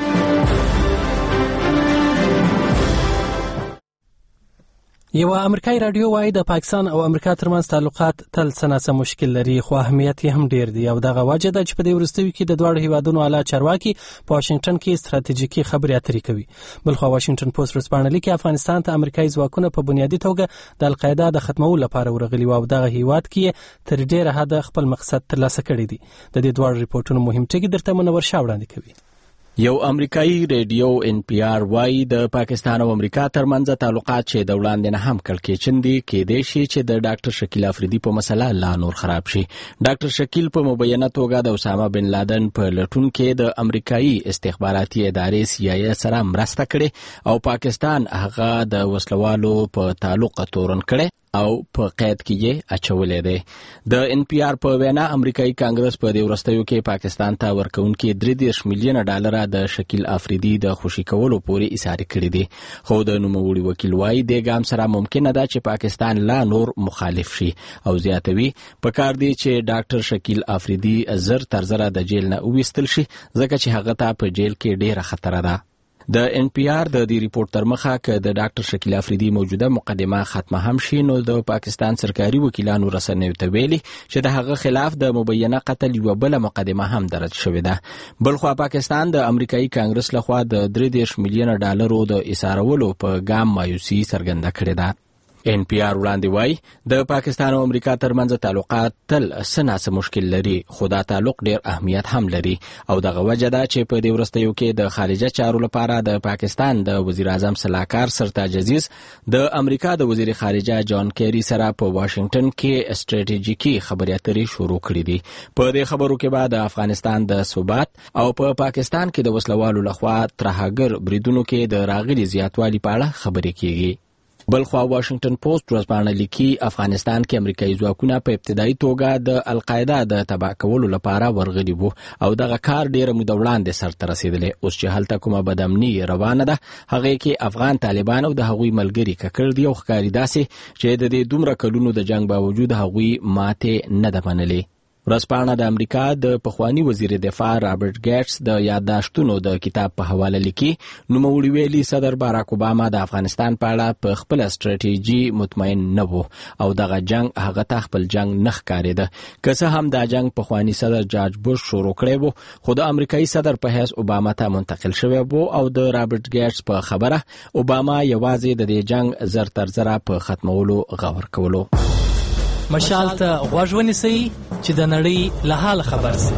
یو امریکایي رادیو وايي د پاکستان او امریکا ترمنځ تعلقات تل څه ناڅه مشکل لري، خو اهمیت یې هم ډیر دی او دغه وجه ده چې په دې وروستیو کې د دواړو هیوادونو اعلی چارواکي په واشنگټن کې ستراتیژیکي خبرې اترې کوي. بلخو واشنگټن پوسټ ورځپاڼه لیکي افغانستان ته امریکایي ځواکونه په بنیادي توګه د القاعده د ختمولو لپاره ورغلي او دغه هیواد کې تر ډیره حده خپل مقصد ترلاسه کړی دی. د دې دواړو ریپورتونو مهم ټکي درته منور شاه وړاندې کوي. یو امریکایي ریډیو ان پی آر وايي د پاکستان او امریکا ترمنځ تعلقات چې د وړاندې نه هم کړکېچن دي کېدای شي چې د ډاکټر شکیل افریدي په مسله لا نور خراب شي. ډاکټر شکیل په مبینه توګه د اسامه بن لادن په لټون کې د امریکایي استخباراتي ادارې سی آی ای سره مرسته کړې او پاکستان هغه د وسلوالو په تعلق تورن کړي او په قید کې یې اچولې ده. د ان پی آر په وینا امریکایي کانګرس په دې وروستیو کې پاکستان ته ورکوونکي درې دېرش میلیونه ډالر د شکیل افریدي د خوشي کولو پورې ایساري کړي دي، خو د نوموړي وکیل وايي د ګام سره ممکنه ده چې پاکستان لا نور مخالف شي او زیاتوي پکار دی چې ډاکټر شکیل افریدي زر تر زره د جیل نه وویستل شي ځکه چې هغه ته په جیل کې ډیره خطر ده. د ان پی آر د دې ریپورت تر مخه ک د ډاکټر شکیل افریدي موجوده مقدمه ختمه هم شي نو د پاکستان سرکاري وکیلانو رسنیو ته ویلي چې د هغه خلاف د مبینه قتل یو بل مقدمه هم درج شوې ده. بلخو پاکستان د امریکایي کانګرس لخوا د درې دېرش میلیونه ډالرو د ایسارولو په ګام مایوسي څرګنده کړې ده. ان پی آر وړاندې وایي د پاکستان او امریکا ترمنځ تعلقات تل څه ناڅه مشکل لري، خو دا تعلق ډیر اهمیت هم لري او دغه وجه ده چې په دې وروستیو کې د خارجه چارو لپاره د پاکستان د وزیر اعظم صلاحکار سرتاج عزیز د امریکا د وزیر خارجه جان کیری سره په واشنگټن کې ستراتیژیکي خبرې اترې شروع کړې دي. په دې خبرو کې بعد افغانستان د ثبات او په پا پاکستان کې د وسلوالو لخوا ترهګر بریدونو کې د راغلي زیاتوالي په اړه خبرې کیږي. بلخو واشنگټن پوسټ ورځپاڼه لیکي افغانستان کې امریکایي ځواکونه په ابتدایي توګه د القاعده د تباه کولو لپاره ورغلي وو او دغه کار ډیره موده وړاندې سرته رسیدلی. اوس چې هلته کومه بدامني روانه ده هغه کې افغان طالبان او د هغوی ملګري ککړ دي او ښکاري داسې چې د دې دومره کلونو د جنگ باوجود هغوی ماتې نه ده منلې. ورځپاڼه د امریکا د پخوانی وزیر دفاع رابرټ ګیټس د یادداشتونو د کتاب په حواله لیکي نوموړي ویلي صدر باراک اوباما د افغانستان په اړه په خپل ستراتیژي مطمئن نه و او دغه جنگ هغه ته خپل جنگ نه ښکارېده. که څه هم دا جنگ پخوانی صدر جارج بوش شروع کړی و خو د امریکایي صدر په حیث اوباما ته منتقل شوی و او د رابرټ ګیټس په خبره اوباما یوازې د دې جنگ زر تر زره په ختمولو غور کولو. مشال ته غوږ ونیسئ چې د نړۍ له حال خبر شئ.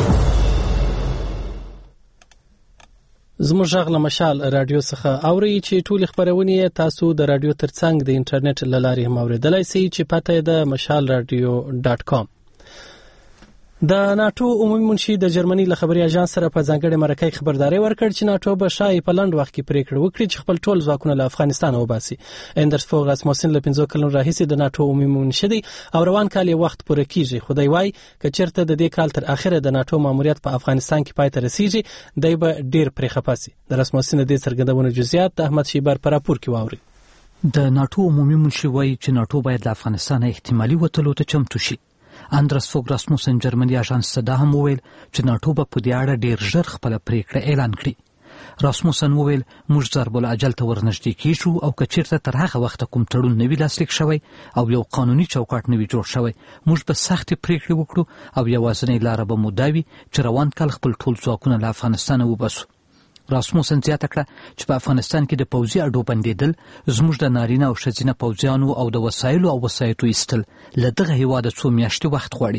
زموږ غږ له مشال رادیو څخه اورئ چې ټولې خپرونې تاسو د رادیو ترڅنګ د انټرنیټ له لارې هم اورېدلی شئ چې پته یې د مشال رادیو ډاټ کام. د ناتو عمومي منشي د جرمني له خبري اژانس سره په ځانګړي مرکه خبرداري ورکړ چې ناتو به شای په لند وخت کې پریکړه وکړي چې خپل ټول ځواکونه له افغانستان وباسي. اندرس فوګ راسموسن له پنځو کلونو راهیسې د ناتو عمومي منشي دی او روان کال یې وخت پوره کیږي. خدای وای چې چیرته د دې کال تر اخره د ناتو ماموریت په افغانستان کې پای ته رسیږي دی به ډیر پرې خپاسي. د راسموسن د څرګندونو جزئیات د احمد شیبر پر راپور کې واوري. د ناتو عمومي منشي وای چې ناتو باید له افغانستان احتمالي وټلو ته چمتو شي. اندرس فوګ راسموسن جرمني اژانس ته دا هم وویل چې ناتو به په دې اړه ډیر ژر خپل پریکړه اعلان کړي. راسموسن وویل موږ ضرب الاجل ته ورنږدې کیږو او که چیرته تر هغه وخته کوم تړون نوي لاسلیک شوی او یو قانوني چوکاټ نوي جوړ شوی موږ به سختې پریکړې وکړو او یوازینۍ لاره به مو دا وي چې روان کال خپل ټول ځواکونه له افغانستانه وباسو. راسموسن زیاته کړه چې په افغانستان کې د پوځي اډو بندېدل زموږ د نارینه او ښځینه پوځیانو او د وسایلو او وسایطو ایستل له دغه هیواده څو میاشتې وخت غواړي.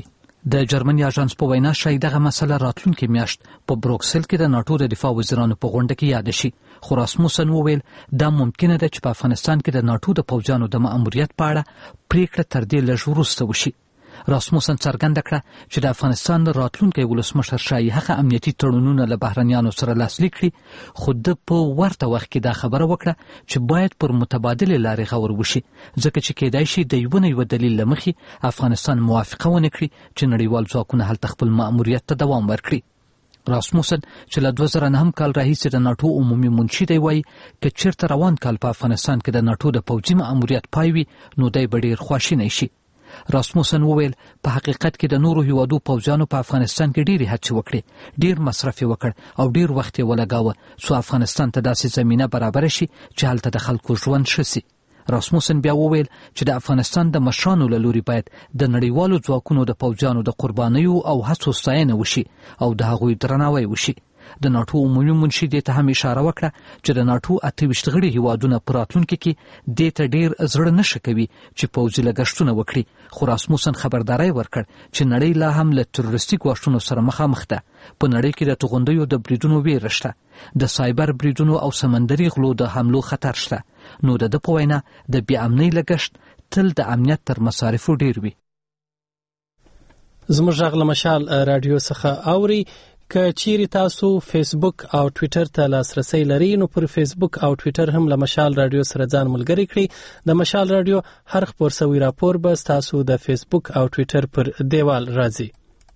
د جرمني اژانس په وینا شاید دغه مسله راتلونکي میاشت په بروکسل کې د ناتو د دفاع وزیرانو په غونډه کې یاد شي. خو راسموسن وویل دا ممکنه ده چې په افغانستان کې د ناتو د پوځیانو د مأموریت په اړه پریکړه تر دې لږ وروسته وشي. راسموسن څرګنده کړه چې د افغانستان راتلونکی ولسمشر شایي هغه امنیتي تړونونه له بهرنیانو سره لاسلیک کړي، خو د په ورته وخت کې دا خبره وکړه چې باید پر متبادلې لارې غور وشي، ځکه چې کېدای شي د یو نه یو دلیل له مخې افغانستان موافقه ونه کړي چې نړیوال ځواکونه هلته خپل مأموریت ته دوام ورکړي. راسموسن چې له دوه زره نهم کال راهیسې د ناټو عمومي منشي دی وایي که چېرته روان کال په افغانستان کې د ناټو د پوځي مأموریت پای وي نو دی به ډېر خواشینی شي. راسموسن وویل په حقیقت کې د نورو هیوادو پوځیانو په افغانستان کې ډېرې هڅې وکړې، ډېر مصرف یې وکړ او ډېر وخت یې ولګاوه څو افغانستان ته داسې زمینه برابره شي چې هلته د خلکو ژوند ښه سي. راسموسن بیا وویل چې د افغانستان د مشرانو له لوري باید د نړیوالو ځواکونو د پوځیانو د قربانیو او هڅو ستاینه وشي او د هغوی درناوی وشي. د ناټو عمومي منشي دې ته هم اشاره وکړه چې د ناټو اته ویشت غړي هیوادونه په راتلونکي کې دې ته ډېر زړه نه ښه کوي چې پوځي لګښتونه وکړي، خو راسموسن خبرداری ورکړ چې نړۍ لا هم له تروریستي ګواښونو سره مخامخ ده. په نړۍ کې د توغندیو د بریدونو ویره شته، د سایبر بریدونو او سمندري غلو د حملو خطر شته، نو د ده په وینا د بې امنۍ لګښت تل د امنیت تر مصارفو ډېر وي. زموږ غږ له مشال راډیو څخه اوري. که چیرې تاسو فیسبوک او ټویټر ته لاسرسی لرئ نو پر فیسبوک او ټویټر هم له مشال راډیو سره ځان ملګری کړئ. د مشال راډیو هر خپور سوي راپور به تاسو د فیسبوک او ټویټر پر دیوال راځي.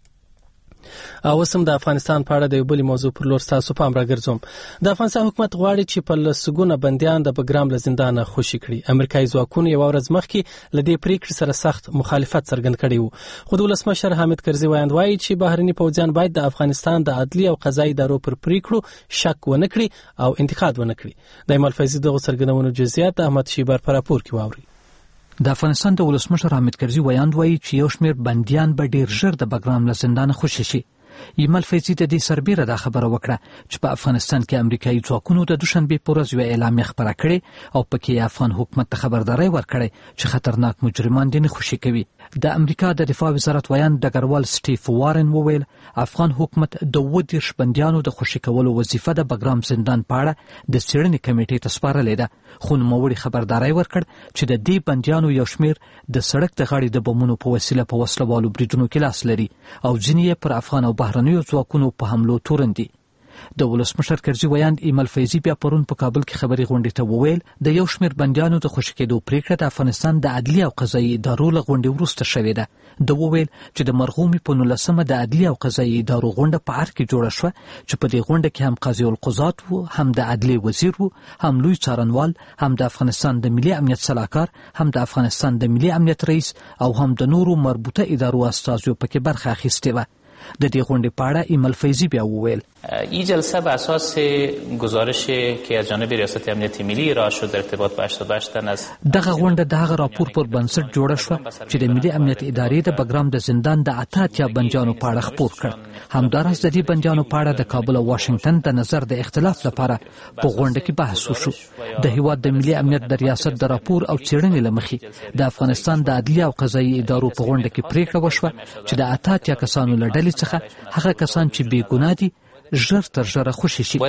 او وسم د افغانستان په اړه د یو بل موضوع پر لور تاسو پام راګرځوم. د افغانستان حکومت غواړي چې په لسګونه بنديان د بګرام له زندانه خوشي کړي. امریکایي ځواکونه یو ورځ مخکې له دې پریکړې سره سخت مخالفت څرګند کړی وو. خو د ولسمشر حامد کرزي وایي وایي چې بهرني پوځیان باید د افغانستان د عدلي او قضایي ادارو پر پریکړو شک ونه کړي او انتقاد ونه کړي. د ایمل فیضي دغه څرګندونو جزئیات احمد شیبر پر راپور کې واوري. د افغانستان د ولسمشر حامد کرزي وایي وایي چې یو شمېر بنديان به ډېر ژر د بګرام له زندانه خوشي شي. ایمل فیضي د دې سربیره دا خبره وکړه چې په افغانستان کې امریکایي ځواکونو د دوشنبه په ورځ یو اعلامیه خپره کړې او پکې افغان حکومت ته خبرداری ورکړې چې خطرناک مجرمان دې نه خوشي کوي. د امریکا د دفاع وزارت ویان ډګروال سټیف وارن وویل افغان حکومت د اووه دېرش بندیانو د خوشي کولو وظیفه د بګرام زندان په اړه د څېړنې کمیټې ته سپارلې ده، خو نوموړي خبرداری ورکړ چې د دې بندیانو یو شمېر د سړک د غاړې د بمونو په وسیله په وسلوالو بریدونو کې لاس لري او ځینې یې پر افغان او بهرنیو ځواکونو په حملو تورن دي. د ولسمشر کرزي ویاند ایمل فیضي بیا پرون په کابل کې خبري غونډې ته وویل د یو شمېر بندیانو د خوشي کېدو پریکړه د افغانستان د عدلي او قضایي ادارو له غونډې وروسته شوې ده. د وویل چې د مرغومي په نولسمه د عدلي او قضایي ادارو غونډه په ارګ کې جوړه شوه چې په دې غونډه کې هم قاضي القضات وو، هم د عدلي وزیر وو، هم لوی څارنوال، هم د افغانستان د ملي امنیت صلاحکار، هم د افغانستان د ملي امنیت رئیس او هم د نورو مربوطه ادارو استازو پکې برخه اخیستې وه. د دې غونډې په اړه ایمل فیضي بیا وویل این جلسه بر اساس گزارش که از جانب ریاست امنیت ملی ارائه شد در ارتباط با هشتاد و هشت تن از دغه غونډه د هغه راپور پر بنسټ جوړه شوه چې د ملي امنیت ادارې د بګرام د زندان د اته اتیا بندیانو په اړه خپور کړ. همداراز د دې بندیانو په اړه د کابل او واشنگټن د نظر د اختلاف لپاره په غونډه کې بحث وشو. د هیواد د ملي امنیت د ریاست د راپور او څېړنې له مخې د افغانستان د عدلي او قضایي ادارو په غونډه کې پریکړه وشوه چې د اته اتیا کسانو له ډلې څخه هغه کسان چې بې ګناه دي ژر تر ژره خوشي شي.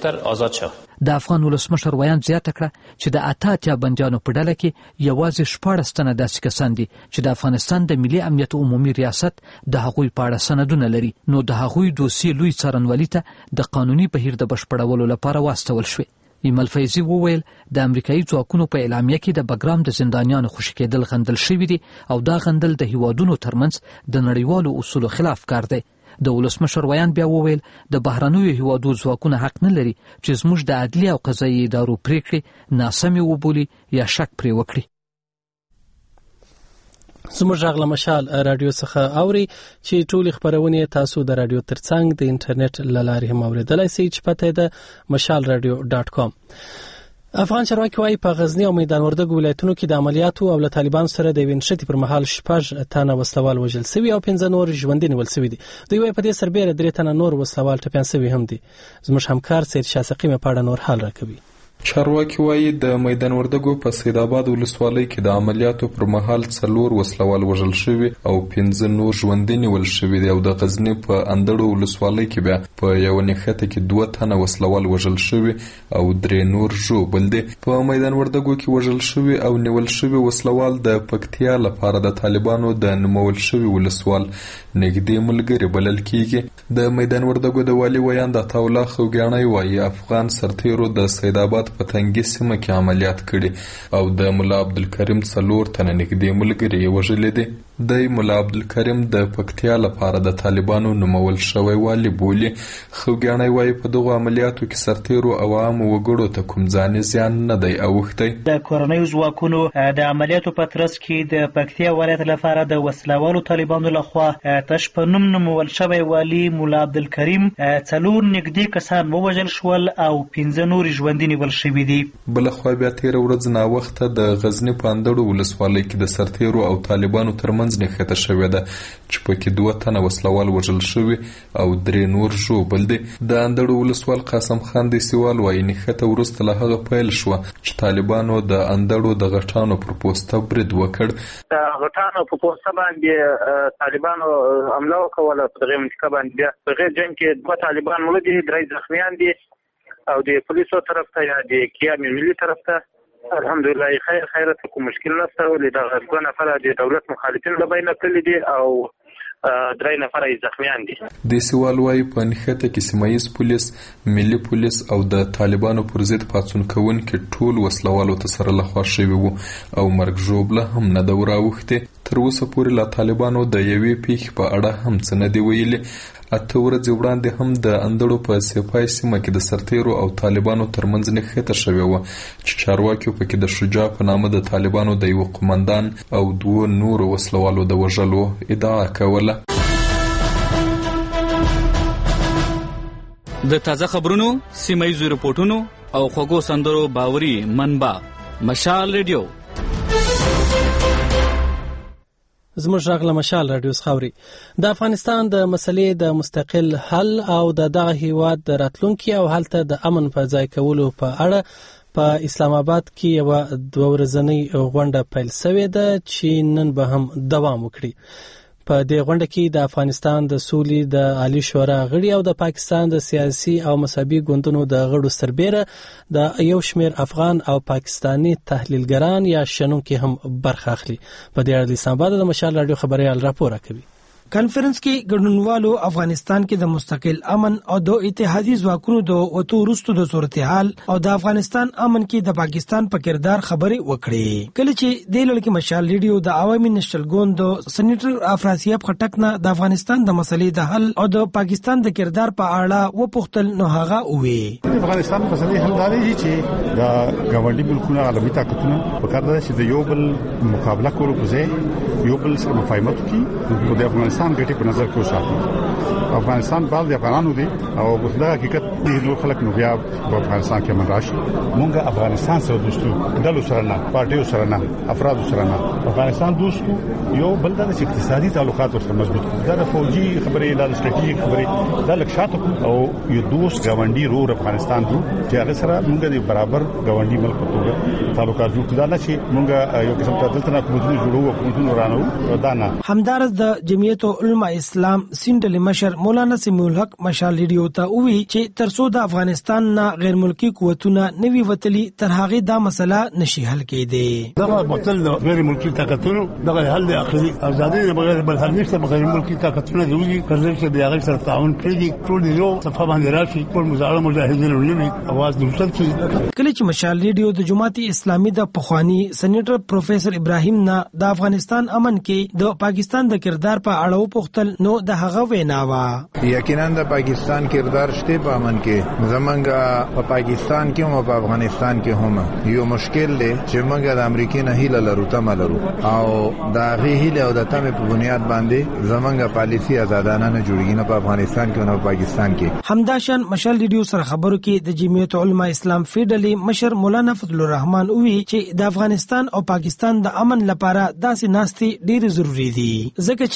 د افغان ولسمشر ویان زیاته کړه چې د اته اتیا بندیانو په ډله کې یوازې شپاړس تنه داسې کسان دي چې د افغانستان د ملي امنیت عمومي ریاست د هغوی په اړه سندونه لري، نو د هغوی دوسیې لوی څارنوالي ته د قانوني بهیر د بشپړولو لپاره واستول شوې. ایمل فیضي وویل د امریکایي ځواکونو په اعلامیه کې د بګرام د زندانیانو خوشي کېدل غندل شوي دي او دا غندل د هیوادونو ترمنځ د نړیوالو اصولو خلاف کار دی. د ولسمشر ویان بیا وویل د بهرنیو هیوادو ځواکونه حق نه لري چې زموږ د عدلي او قضایي ادارو پریکړې ناسمې وبولي یا شک پرې وکړي. زموږ غږ له مشال راډیو څخه اوري چې ټولې خبرونه تاسو د راډیو ترڅنګ د انټرنیټ له لارې هم اوریدلای شئ چې پته ده مشال رادیو ډاټ کام. افغان چارواکي وايي په غزنی او میدان وردګ ولایتونو کې د عملیاتو او له طالبان سره د وینشتي پر مهال شپږ تنه وسلوال وژل شوي او پنځه نور ژوندي نیول شوي دي. دوی وايي په دې سربېره درې تنه نور وسلوال ټپیان شوي هم دي. زموږ همکار سید شاه سقیم په اړه نور حال راکوي. چارواکي وایي د میدان وردګو په سید آباد ولسوالۍ کې د عملیاتو پر مهال څلور وسلوال وژل شوي او پنځه نور ژوندي نیول شوي دي او د غزني په اندړو ولسوالۍ کې بیا په یو نښته کې دوه تنه وسلوال وژل شوي او درې نور ژوبل دي. په میدان وردګو کې وژل شوي او نیول شوي وسلوال د پکتیا لپاره د طالبانو د نومول شوي ولسوال نږدې ملګري بلل کیږي. د میدان وردګو د والي ویاند عطاالله خوګیاڼی وایي افغان سرتیرو د سید آباد په تنګي سیمه کې عملیات کړي او د ملا عبدالکریم څلور تنه نږدې ملګري یې وژلي دي. د ملا عبدالکریم د پکتیا لپاره د طالبانو نومول شوی والی بولي. خوګیاڼی وایي په دغو عملیاتو کې سرتیرو او عامو وګړو ته کوم ځاني زیان نه دی اوښتی. د کورنیو ځواکونو د عملیاتو په ترڅ کې د پکتیا ولایت لپاره د وسلوالو طالبانو لخوا تش په نوم نومول شوی والی ملا عبدالکریم څلور نږدې کسان ووژل شول او پنځه نور ژوندي نیول شوي دي. بلخوا بیا تېره ورځ ناوخته د غزني په اندړو ولسوالۍ کې د سرتیرو او طالبانو ترمنځ نښته شوې ده چې پکې دوه تنه وسلوال وژل شوي او درې نور ژوبل دي. د اندړو ولسوال قاسم خان دیسیوال وایي نښته وروسته له هغه پیل شوه چې طالبانو د اندړو د غټانو پر پوسته برید وکړ. د غټانو په پوسته باندې طالبانو حمله وکوله په دغه منطقه باندې. بیا په غیر جنګ کې دوه طالبان مړه دي، درې زخمیان دي او د پولیسو طرف ته یا د قیام ملي طرف ته الحمدلله خیر خیرت کوم مشکل نشته. ولې د دوه نفره د دولت مخالفین له بینه تللي دي او درې نفره یې زخمیان دي. دیسیوال وایي په نښته کې سیمه ییز پولیس، ملي پولیس او د طالبانو پر ضد پاڅون کوونکي ټول وسلوالو ته سره لخوا شوي وو او مرګ ژوبله هم نه ده وراوښتې. تر اوسه پورې له طالبانو د یوې پیښې په اړه هم څه نه دي ویلي. اته ورځې وړاندې هم د اندړو په سیپای سیمه کې د سرتیرو او طالبانو ترمنځ نښته شوې وه چې چارواکي پکې د شجاع په نامه د طالبانو د یوه قمندان او دوه نورو وسلوالو د وژلو ادعا کوله. د تازه خبرونو، سیمه ییزو رپورټونو او خوږو سندرو باوري منبع مشال ریډیو. زموږ غږ له مشال راډیو خاوري. د افغانستان د مسلې د مستقل حل او د دغه هیواد د راتلونکي او هلته د امن په ځای کولو په اړه په اسلام آباد کې یو دوه ورځنۍ غونډه پیل شوې ده چې نن به هم دوام وکړي. په دې غونډه کې د افغانستان د سولې د عالی شورا غړي او د پاکستان د سیاسي او مذهبي ګوندونو د غړو سربېره د یو شمېر افغان او پاکستانی تحلیلګران یا شنونکي هم برخه اخلي. په دې اړه د اسلام آباد د مشال راډیو خبريال راپور کوي. کانفرنس کې ګډونوالو افغانستان کې د مستقل امن او د اتحادي ځواکونو د وټو وروستو د صورتحال او د افغانستان امن کې د پاکستان په کردار خبرې وکړې. کله چې د لړ کې مشال ریډیو د عوامي نشل ګوند سېنیټر افراسیاب خټک نه د افغانستان د مسلې د حل او د پاکستان د کردار په اړه و پوښتل نو هغه وې د افغانستان مسلې حل داري چې د ګاونډي ملکونو عالمي طاقتونو په کار ده چې د یو بل مقابله کولو په ځای یو بل سره مفاهمت وکړي. د افغانستان ګټې په نظر کې وساتي. افغانستان بال د افغانانو دی او د حقیقت د نور خلک نو بیا په افغانستان کې من راشي. مونږ افغانستان سره دوستو دلو سره نه، پارټیو سره نه، افراد سره نه. افغانستان دوستو یو بل د اقتصادي تعلقات سره مضبوط کړي. د فوجي خبرې، د استراتیژیک خبرې، د لکشاتو او یو دوست ګاونډي رور افغانستان دی چې هغه سره مونږ د برابر ګاونډي ملک په توګه تعلقات جوړ کړل. چې مونږ یو قسم ته دلته نه کومو جوړو کومو رانو دانا. همدارس د جمعیت علماء اسلام سینډل مشر مولانا سمیع الحق مشال ریډیو ته وی چې ترڅو د افغانستان نه غیر ملکی قوتونه نوي وتلي تر هغه دا مسله نشي حل کېده. دغه مطل غیر ملکی طاقتونو دغه حل اخري ازادي بغیر بل حل نشته. غیر ملکی طاقتونه دوی کله چې د هغه سره تعاون کړي ټول یو صفه باندې راشي. ټول مزاحم مجاهدین ولني اواز دوستل شي. کله چې مشال ریډیو د جماعت اسلامي د پخوانی سېنیټر پروفیسور ابراهیم نه د افغانستان امن کې د پاکستان د کردار په اړه وپوښتل نو د هغه وینا وا یقینا د پاکستان کردار شته په امن کې. زمونږ په پاکستان کې او په افغانستان کې هم یو مشکل دی چې موږ د امریکای نه هیله لرو تمه لرو او د هغه هیله او د تمه په بنیاد باندې زمونږ پالیسی آزادانه نه جوړیږي نه په افغانستان کې او نه په پاکستان کې. همداشان مشال ریډیو سره خبرو کې د جمعیت علماء اسلام فیډرالي مشر مولانا فضل الرحمن وی چې د افغانستان او پاکستان د امن لپاره داسې ناستي ډېر ضروری دي ځکه چې لدی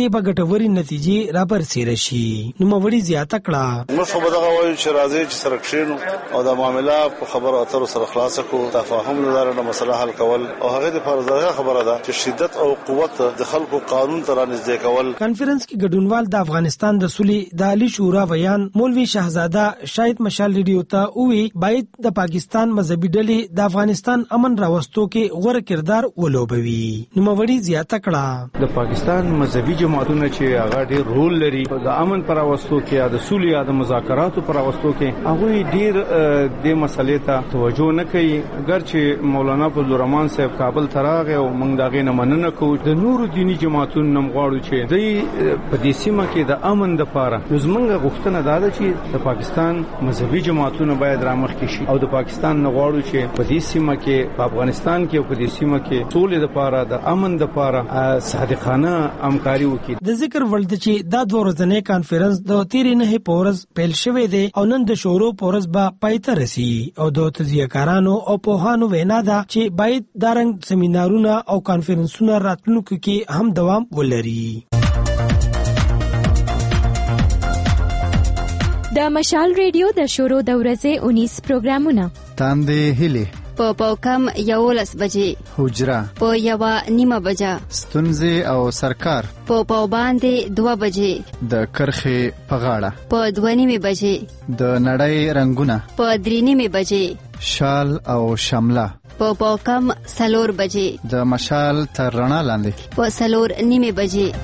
دې به ګټوري نتیجې رابرسېره شي. نوموړي زیاته کړه موږ خو به دغه وایو چې راځي چې سره کښېنو او د معامله په خبرو اترو سره خلاصه کړو، تفاهم له لارې مسله حل کول او هغه د فرضیه خبره ده چې شدت او قوت د خلکو قانون ته رانږدې کول. کانفرنس کې ګډونوال د افغانستان د صلح د عالی شورا ویان مولوي شهزاده شاهد مشال ریډیو ته وی باید د پاکستان مذهبي ډلې د افغانستان امن راوستو کې غوره کردار ولوبوي. نوموړي زیاته کړه د پاکستان مذهبي جماعتونه چې هغه ډېر رول لري د امن پر راوستو کې یا د صلح یا د مذاکراتو پر راوستو کې هغه ډېر د مسلې ته توجه نه کوي. اگر چې مولانا فضلالرحمن صاحب کابل تراغه او موږ دغه نه مننه کوو د نورو دینی جماعتونو نم غواړو چې د په دې سیمه کې د امن لپاره زمونږ غوښتنه ده چې د پاکستان مذهبي جماعتونو باید رامخکې شي او د پاکستان نه غواړو چې په دې سیمه کې په افغانستان کې او په دې سیمه کې سولې لپاره د امن لپاره صادقانه همکاري وکړي. د ذکر ولته چې دا دوه ورځنی کانفرنس د تیرې نه پورز پیل شوې ده او نن د شورو پورز به پای ته رسي او د تجزیه‌کارانو او پوهانو وینا ده چې باید دارنګ سیمینارونه او کانفرنسونه راتلونکو کې هم دوام ولري. د مشال ریډیو د شورو د ورځې اونیس پروګرامونه تاندې هلي په پاوکم یولس بجې حجره په یوه نیمه بجه ستونزې او سرکار په پاو باندې دوه بجې د کرخې په غاړه په دوه نیمه بجې د نړۍ رنگونه په درې نیمه بجې شال او شمله په پاوکم سلور بجې د مشال تر رڼا لاندې په سلور نیمه بجې.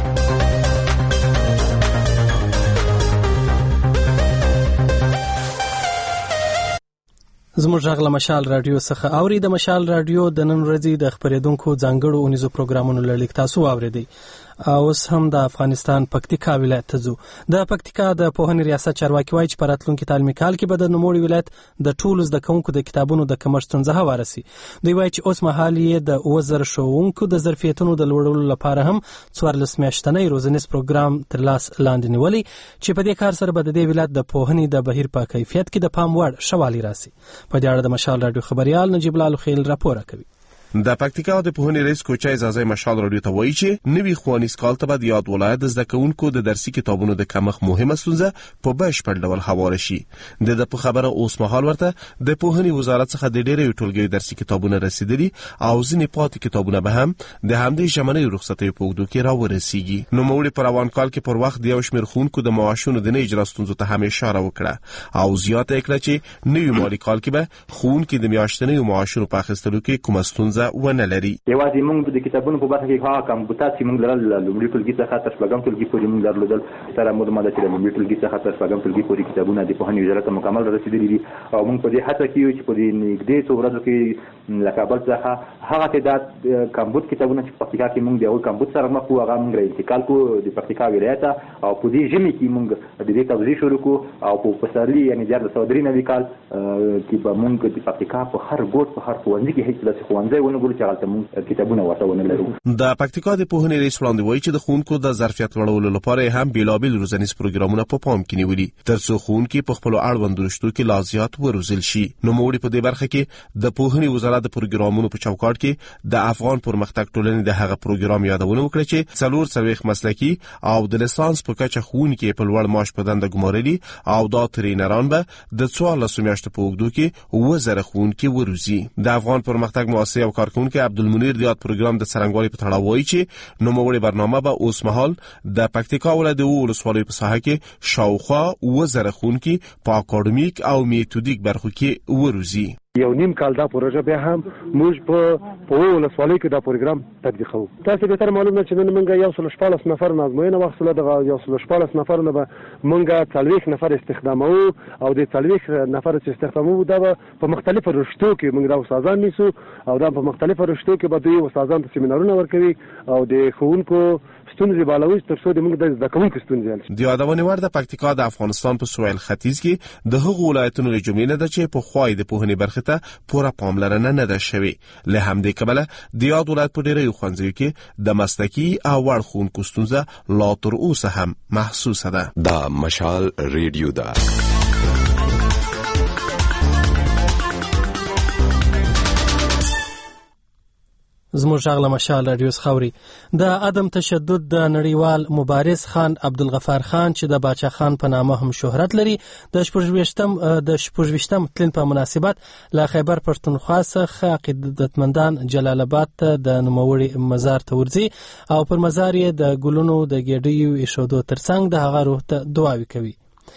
زموږ غږ له مشال رادیو څخه اوري. د مشال رادیو د نن ورځې د خبرېدونکو ځانګړو اونیزو پروګرامونو لړلیک تاسو واورېدئ. اوس هم د افغانستان پکتیکا ولایت ته ځو. د پکتیکا د پوهنې ریاست چارواکي وایي چې په راتلونکي تعلیمي کال کې به د نوموړي ولایت د ټولو زده کوونکو د کتابونو د کمښت ستونزه هواره سي. دوی وایي چې اوس مهال یې د اووه زره ښوونکو د ظرفیتونو د لوړولو لپاره هم څوارلس میاشتنی روزنیز پروګرام تر لاس لاندې نیولی چې په دې کار سره به د دې ولایت د پوهنې د بهیر په کیفیت کې د پام وړ ښه والی راسي. په دې اړه د مشال راډیو خبريال نجیب لال خیل راپور کوي. د پکتیکا د پوهنې رئیس کوچای زازای مشال رادیو ته وایي چې نوی ښوونیز کال ته به د یاد ولایت د زده کوونکو د درسي کتابونو د کمښت مهمه ستونزه په بشپړ ډول هواره شي. د د په خبره اوس مهال ورته د پوهنې وزارت څخه د ډېرې ټولګیو درسي کتابونه رسیدلي او ځینې پاتې کتابونه به هم د همدې ژمنۍ رخصتیو په اوږدو کې راورسیږي. نوموړي په روان کال کې پر وخت د یو شمېر ښوونکو د معاشونو د نه اجرا ستونزو ته هم اشاره وکړه او زیاته یې کړه چې نوي مالي کال کې به ښوونکي د میاشتنیو معاشونو په اخیستلو کې کومه ستونزه ونه لري. یوازې موږ د کتابونو په برخه کې هغه کمبوتات چې موږ لرل لومړي ټولګي څخه تر شپږم ټولګي پورې موږ درلودل سره موږ ماده چې لومړي ټولګي څخه تر شپږم ټولګي پورې کتابونه د پوهنې وزارت مکمل رسیدلي دي او موږ په دې هڅه کوو چې په دې نږدې څو ورځو کې له کابل څخه هغه تعداد کمبوت کتابونه چې په پکتیکا کې موږ د هغوی کمبوت سره مخ وو هغه موږ انتقال کوو د پکتیکا ولایت او په دې ژمي کې موږ د دې توزیع شروع کوو او په پسرلي یعنې دیارلس سوه درې نوي کال کې به موږ د پکتیکا په هر ګوټ په هر ښوونځي کې هېڅ داسې ښوونځی ونه ګورو چې هلته موږ کتابونه ورته د پکتیکا د پوهنې رئیس وړاندې وایي چې د ښوونکو د ظرفیت لوړولو لپاره هم بیلابیل روزنیز پروګرامونه په پام کې نیولي ترڅو ښوونکي په خپلو اړوندو رشتو کې لا زیات وروزل شي. نوموړي په دې برخه کې د پوهنې وزارت د پروګرامونو په چوکاټ کې د افغان پرمختګ ټولنې د هغه پروګرام یادونه وکړه چې څلور څلوېښت مسلکي او د لیسانس په کچه ښوونکي په لوړ معاش په دنده ګمارلي او دا ترینران به د څوارلسو میاشتو په اوږدو کې اووه زره ښوونکي وروزي. د افغان پرمختګ مؤسسې او کارکوونکی عبدالمنیر د یاد پروګرام د څرنګوالي په تړاو وایي چې نوموړې برنامه به اوس مهال د پکتیکا ولایت د اووه ولسوالیو په ساحه کې شاوخوا اووه زره ښوونکي په اکاډمیک او میتودیک برخو کې وروزي. یو نیم کال دا پروژه بیا هم موږ په په ولسوالۍ کې دا پروګرام تطبیقوو. تاسو به تر معلومه چې نن موږ یو سل شپاړس نفر نازموینه واخیستله دغه یو سل شپاړس نفر نه به موږ څلوېښت نفر استخداموو او د څلوېښت نفر چې استخداموو دا به په مختلفو رشتو کې موږ دا استادان نیسو او دا په مختلفو رشتو کې به دوی استادان ته سیمینارونه ورکوي او د ښوونکو ستونزې بالوي تر څو د موږ د زده کوونکو ستونزې حل شي. د یادونې وړ د پکتیکا د افغانستان په سویل ختیځ کې د هغو ولایتونو له جملې نه ده چې پخوا یې د پوهنې برخې ته پوره پاملرنه نه ده شوې. له همدې کبله د یاد ولایت په ډېریو ښوونځیو کې د مسلکي او وړ ښوونکو ستونزه لا تر اوسه هم محسوسه ده. دا مشال ریډیو ده. زموږ غږ له مشال رادیو خاوري د عدم تشدد د نړیوال مبارز خان عبدالغفار خان چې د باچا خان په نامه هم شهرت لري د شپږویشتم د شپږویشتم تلین په مناسبت له خیبر پښتونخوا څخه عقیدتمندان جلال آباد ته د نوموړي مزار ته ورځي او پر مزار یې د ګلونو د ګېډیو ایښودو ترڅنګ د هغه روح ته دعاوې کوي.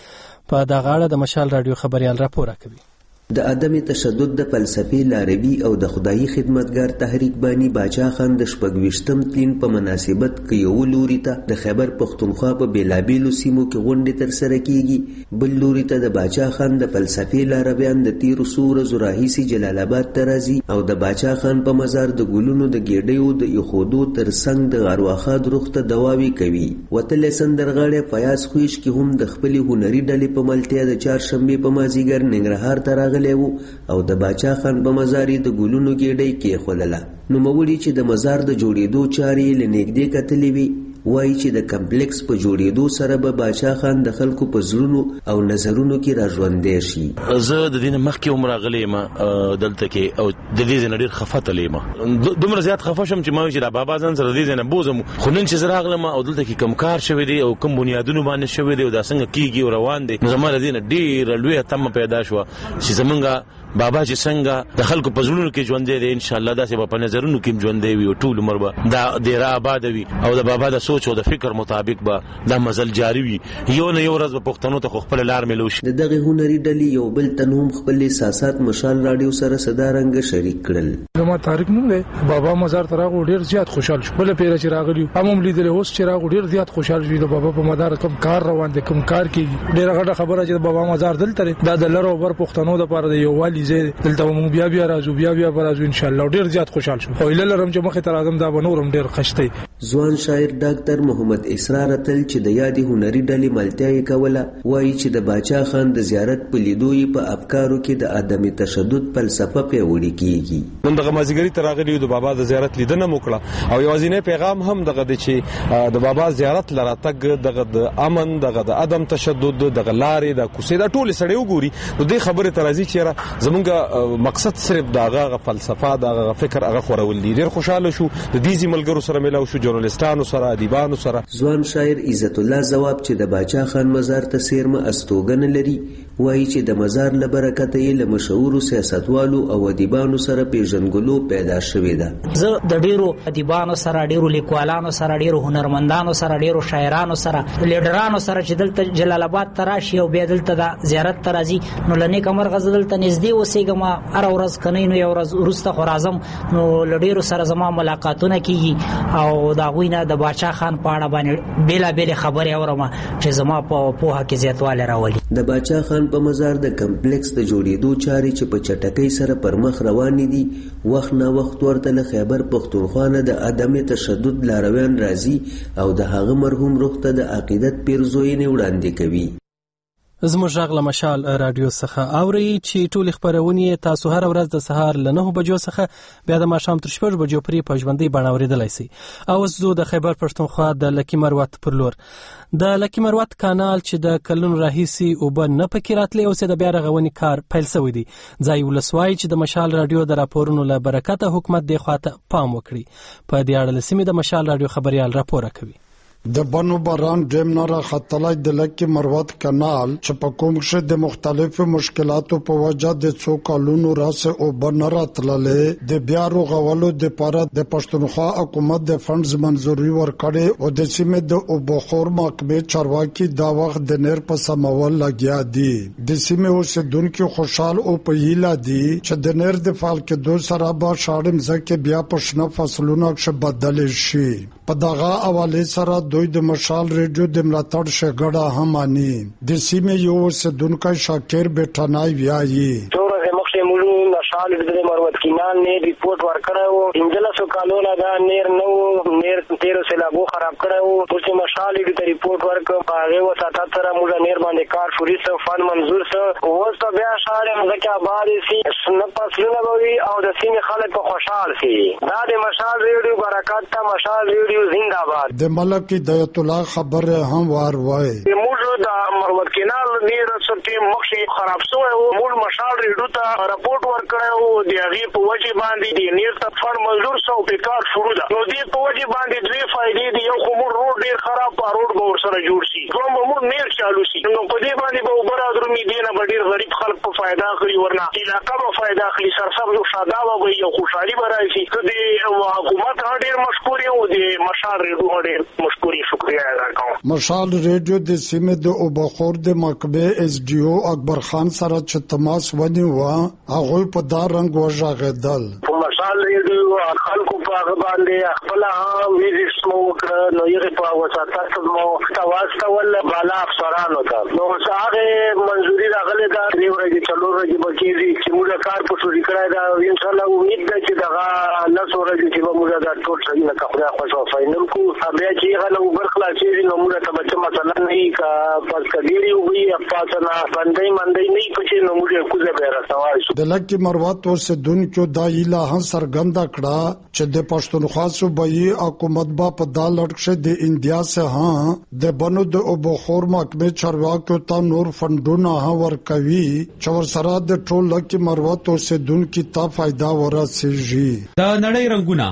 په دغه اړه د مشال رادیو خبريال راپور کوي. د عدم تشدد د فلسفې لاروي او د خدایي خدمتګار تحریک بانی باچا خان د شپږویشتم تلین په مناسبت کې یو لوري ته د خیبر پښتونخوا په بیلابیلو سیمو کې غونډې ترسره کیږي، بل لوري ته د باچا خان د فلسفې لارویان د تیرو څو ورځو راهیسې جلال آباد ته راځي او د باچا خان په مزار د ګلونو د ګېډیو د ایښودو ترڅنګ د غارواخاد روح ته دعاوې کوي. وتلی سندرغاړی فیاض خویش کې هم د خپلې هنري ډلې په ملتیا د چهارشنبې په مازدیګر ننګرهار ته راغلی او د باچا خان په مزار د ګلونو ګېډۍ کېښودله. نوموړي چې د مزار د جوړېدو چارې له نږدې کتلې وي وایي چې د کمپلیکس په جوړېدو سره به باچا خان د خلکو په زړونو او نظرونو کې راژوندی شي. زه د دې نه مخکې هم راغلی یم دلته کې او د دې ځای نه ډېر خفه تللی یم، دومره زیات خفه شم چې ما وایي چې دا بابا ځان سره د دې ځای نه بوځم. خو نن چې زه راغلم او دلته کې کوم کار شوی دی او کوم بنیادونو باندې شوی دی او دا څنګه کېږي او روان دی، نو زما له دې نه ډېره لویه تمه پیدا شوه چې زمونږ بابا چې څنګه د خلکو په زړونو کې ژوندی دی، انشاءالله داسې به په نظرونو کې هم ژوندی وي او ټول عمر به دا ډېره آباده وي او د بابا د سوچ او د فکر مطابق به دا مزل جاری وي. یو نه یو ورځ به پښتنو ته خو خپله لار میلو شي. د دغې هنري ډلې یو بل تن هم خپل احساسات مشال راډیو سره صدارنګه شریک کړل. زما طارق نوم دی، بابا مزار ته راغلو ډېر زیات خوشحال شو. بله پیره چې راغلي هم هم لیدلی، اوس چې راغلو ډېر زیات خوشحال شو. د بابا په مدار کوم کار روان دی، کوم کار کېږي، ډېره غټه خبره چې د بابا مزار دلته دی. دا د لر او بر پښتنو دپاره د یووالي ځای دی. دلته بیا بیا راځو بیا بیا راځو انشاءالله. ډېر زیات خوشحال شو او هیله لرم چې مخې ته راځم دا به نورم ډېر خشتی. ځوان شاعر ډاکټر محمد اسرار اتل چې د یادې هنري ډلې ملتیا یې کوله وایي چې د باچا خان د زیارت په لیدو یې په افکارو کې د عدم تشدد فلسفه پیاوړې کیږي. نن دغه مازدیګري ته راغلي د بابا د زیارت لیدنه مو کړه او یوازینی پیغام هم دغه دی چې د بابا زیارت له راتګ دغه د امن، دغه د عدم تشدد، دغه لارې، د کوڅې، دا ټولې سړی وګوري نو دې خبرې ته راځي چې زمونږ مقصد صرف دغه فلسفه، دغه فکر هغه خورول دي. ډېر خوشاله شو د دې ځي ملګرو سره ملاو شو، ژورنالستانو سره، ادیبانو سره. ځوان شاعر عزت الله ځواب چې د باچا خان مزار ته څیرمه استوګنه لري وایي چې د مزار له برکته یې له مشهورو سیاستوالو او ادیبانو سره پیژنګلو پیدا شوې ده. زه د ډیرو ادیبانو سره، ډیرو لیکوالانو سره، ډیرو هنرمندانو سره، ډیرو شاعرانو سره، لیډرانو سره چې دلته جلال آباد ته راشي او بیا دلته د زیارت ته راځي نو له نیکه مرغه زه دلته نږدې اوسېږم. هره ورځ کنی نو یو ورځ وروسته خو راځم نو له ډیرو سره زما ملاقاتونه کېږي او د هغوی نه د باچا خان په اړه باندې بېلابېلې خبرې اورم چې زما په پوهه کې زیاتوالی راولي. د باچا خان په مزار د کمپلیکس د جوړېدو چارې چې په چټکۍ سره پر مخ روانې دي، وخت نه وخت ورته له خیبر پښتونخوا نه د عدم تشدد لارویان راځي او د هغه مرحوم روح ته د عقیدت پیرزوینې وړاندې کوي. زموږ غږ له مشال رادیو څخه اورئ چې ټولې خپرونې تاسو هره ورځ د سهار له نهو بجو څخه بیا د ماښام تر شپږ بجو پورې په ژوندۍ بڼه اورېدلی شئ. او اوس ځو د خیبر پښتونخوا د لکي مروت پر لور. د لکي مروت کانال چې د کلونو راهیسې اوبه نه پکې راتلې، اوس د بیا رغونې کار پیل شوی دی. ځای ولس وایي چې د مشال رادیو د راپورونو له برکته حکومت دې خواته پام وکړي. په دې اړه له سیمې د مشال رادیو خبریال راپور کوي. د بنو باران ډیم نه راختلی د لکي مروت کانال چې په کوم کې د مختلفو مشکلاتو په وجه د څو کلونو راځي اوبه نه راتللې، د بیا رغولو دپاره د پښتونخوا حکومت د فنډز منظوري ورکړې او د سیمې د اوبخور محکمې چارواکي دا وخت د نیر په سمول لګیا دي. د سیمې اوسېدونکي خوشحال او په هیله دي چې د نیر د فعال کېدو سره به شاړې مځکې بیا په شنه فصلونو کې بدلې شي. په دغه حوالې سره دوی د مشال ریډیو د ملاتړ شګړه هم مانی. د سیمې یو اوسېدونکی شاکر بیټنای وایي مشال د مروت کینال نه ریپورت ورکړو، انجلسو کالونه دا نیر نو نیر تیرو سیلابو خراب کړو. چې مشال د ریپورت ورکړو هغه و ساتره موږ نیر باندې کار شوري سو فن منظور سو اوس په بیا شاړې مزکه آباد سي نه پسونه وي او د سیمې خلک په خوشحال سي. دا د مشال ریډیو برکات ته مشال ریډیو زنده‌باد. د ملک هدایت الله خبره هم وار وای موږ د مروت کینال نیر څخه مخشي خراب شو او موږ مشال ریډیو ته رپورت ورکړو کړی وو د هغې په وجې باندې د نیر ته فر منظور سو په کار شروع ده. نو دې په وجې باندې دوې فایدې دي. یو خو موږ روډ ډېر خراب په روډ به ورسره جوړ شي، دویم به موږ نیر چالو شي. نو په دې باندې به اوبه رادرومي، دې نه به ډېر غریب خلک په فایده اخلي، ورنه علاقه به فایده اخلي، سرسبز او شادابه به یو خوشحالي به راشي. که د حکومت هغه ډېر مشکور یم او د مشال ریډیو هغه ډېر مشکور یم، شکریه ادا کوم. مشال ریډیو د سیمې د اوبخور د مقبې ایس ډي او اکبر خان سره چې تماس ونیوه، هغوی په دا رنګ وژغېدل. په مشال ریډیو خلکو په هغه باندې خپله هم ویزټ مو وکړه، نو هغې په وساطت مو واستول بالا افسرانو ته. نو هغې منظوري راغلې ده، درې ورځې څلور ورځې به کېږي چې موږ کار په شروع کړی ده. انشاءالله امید ده چې دغه لس ورځې چې به موږ دا ټول صحیح لکه خدای خوښ او فاینل کړو. بیا چې هغه له اوبه خلاصېږي نو موږ ته به څه مسله نه وي، که پس که ډېرې اوبه وي پاسه نه بندۍ مندۍ نه وي پکې، نو موږ یې کوزه بیا رسوای شو. د لکي مروت اوسېدونکو دا هیله هم څرګنده کړه چې د پښتونخوا صوبایي حکومت به په دا لړ کښې د انډیا څخه د بنو د اوبخور محکمې چارواکو ته نور فنډونه هم ورکوي چې ورسره د ټول لکي مروت اوسېدونکي ته فایده ورسېږي. د نړۍ رنګونه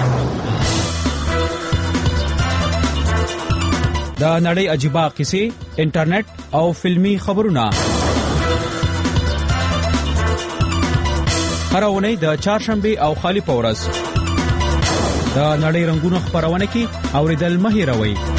د نړۍ عجیبه قصې، انټرنیټ او فلمی خبرونه هر اونۍ د چهارشنبه او خالی په ورځ د نړۍ رنګونه خبرونه کې اوریدل مه هېروئ.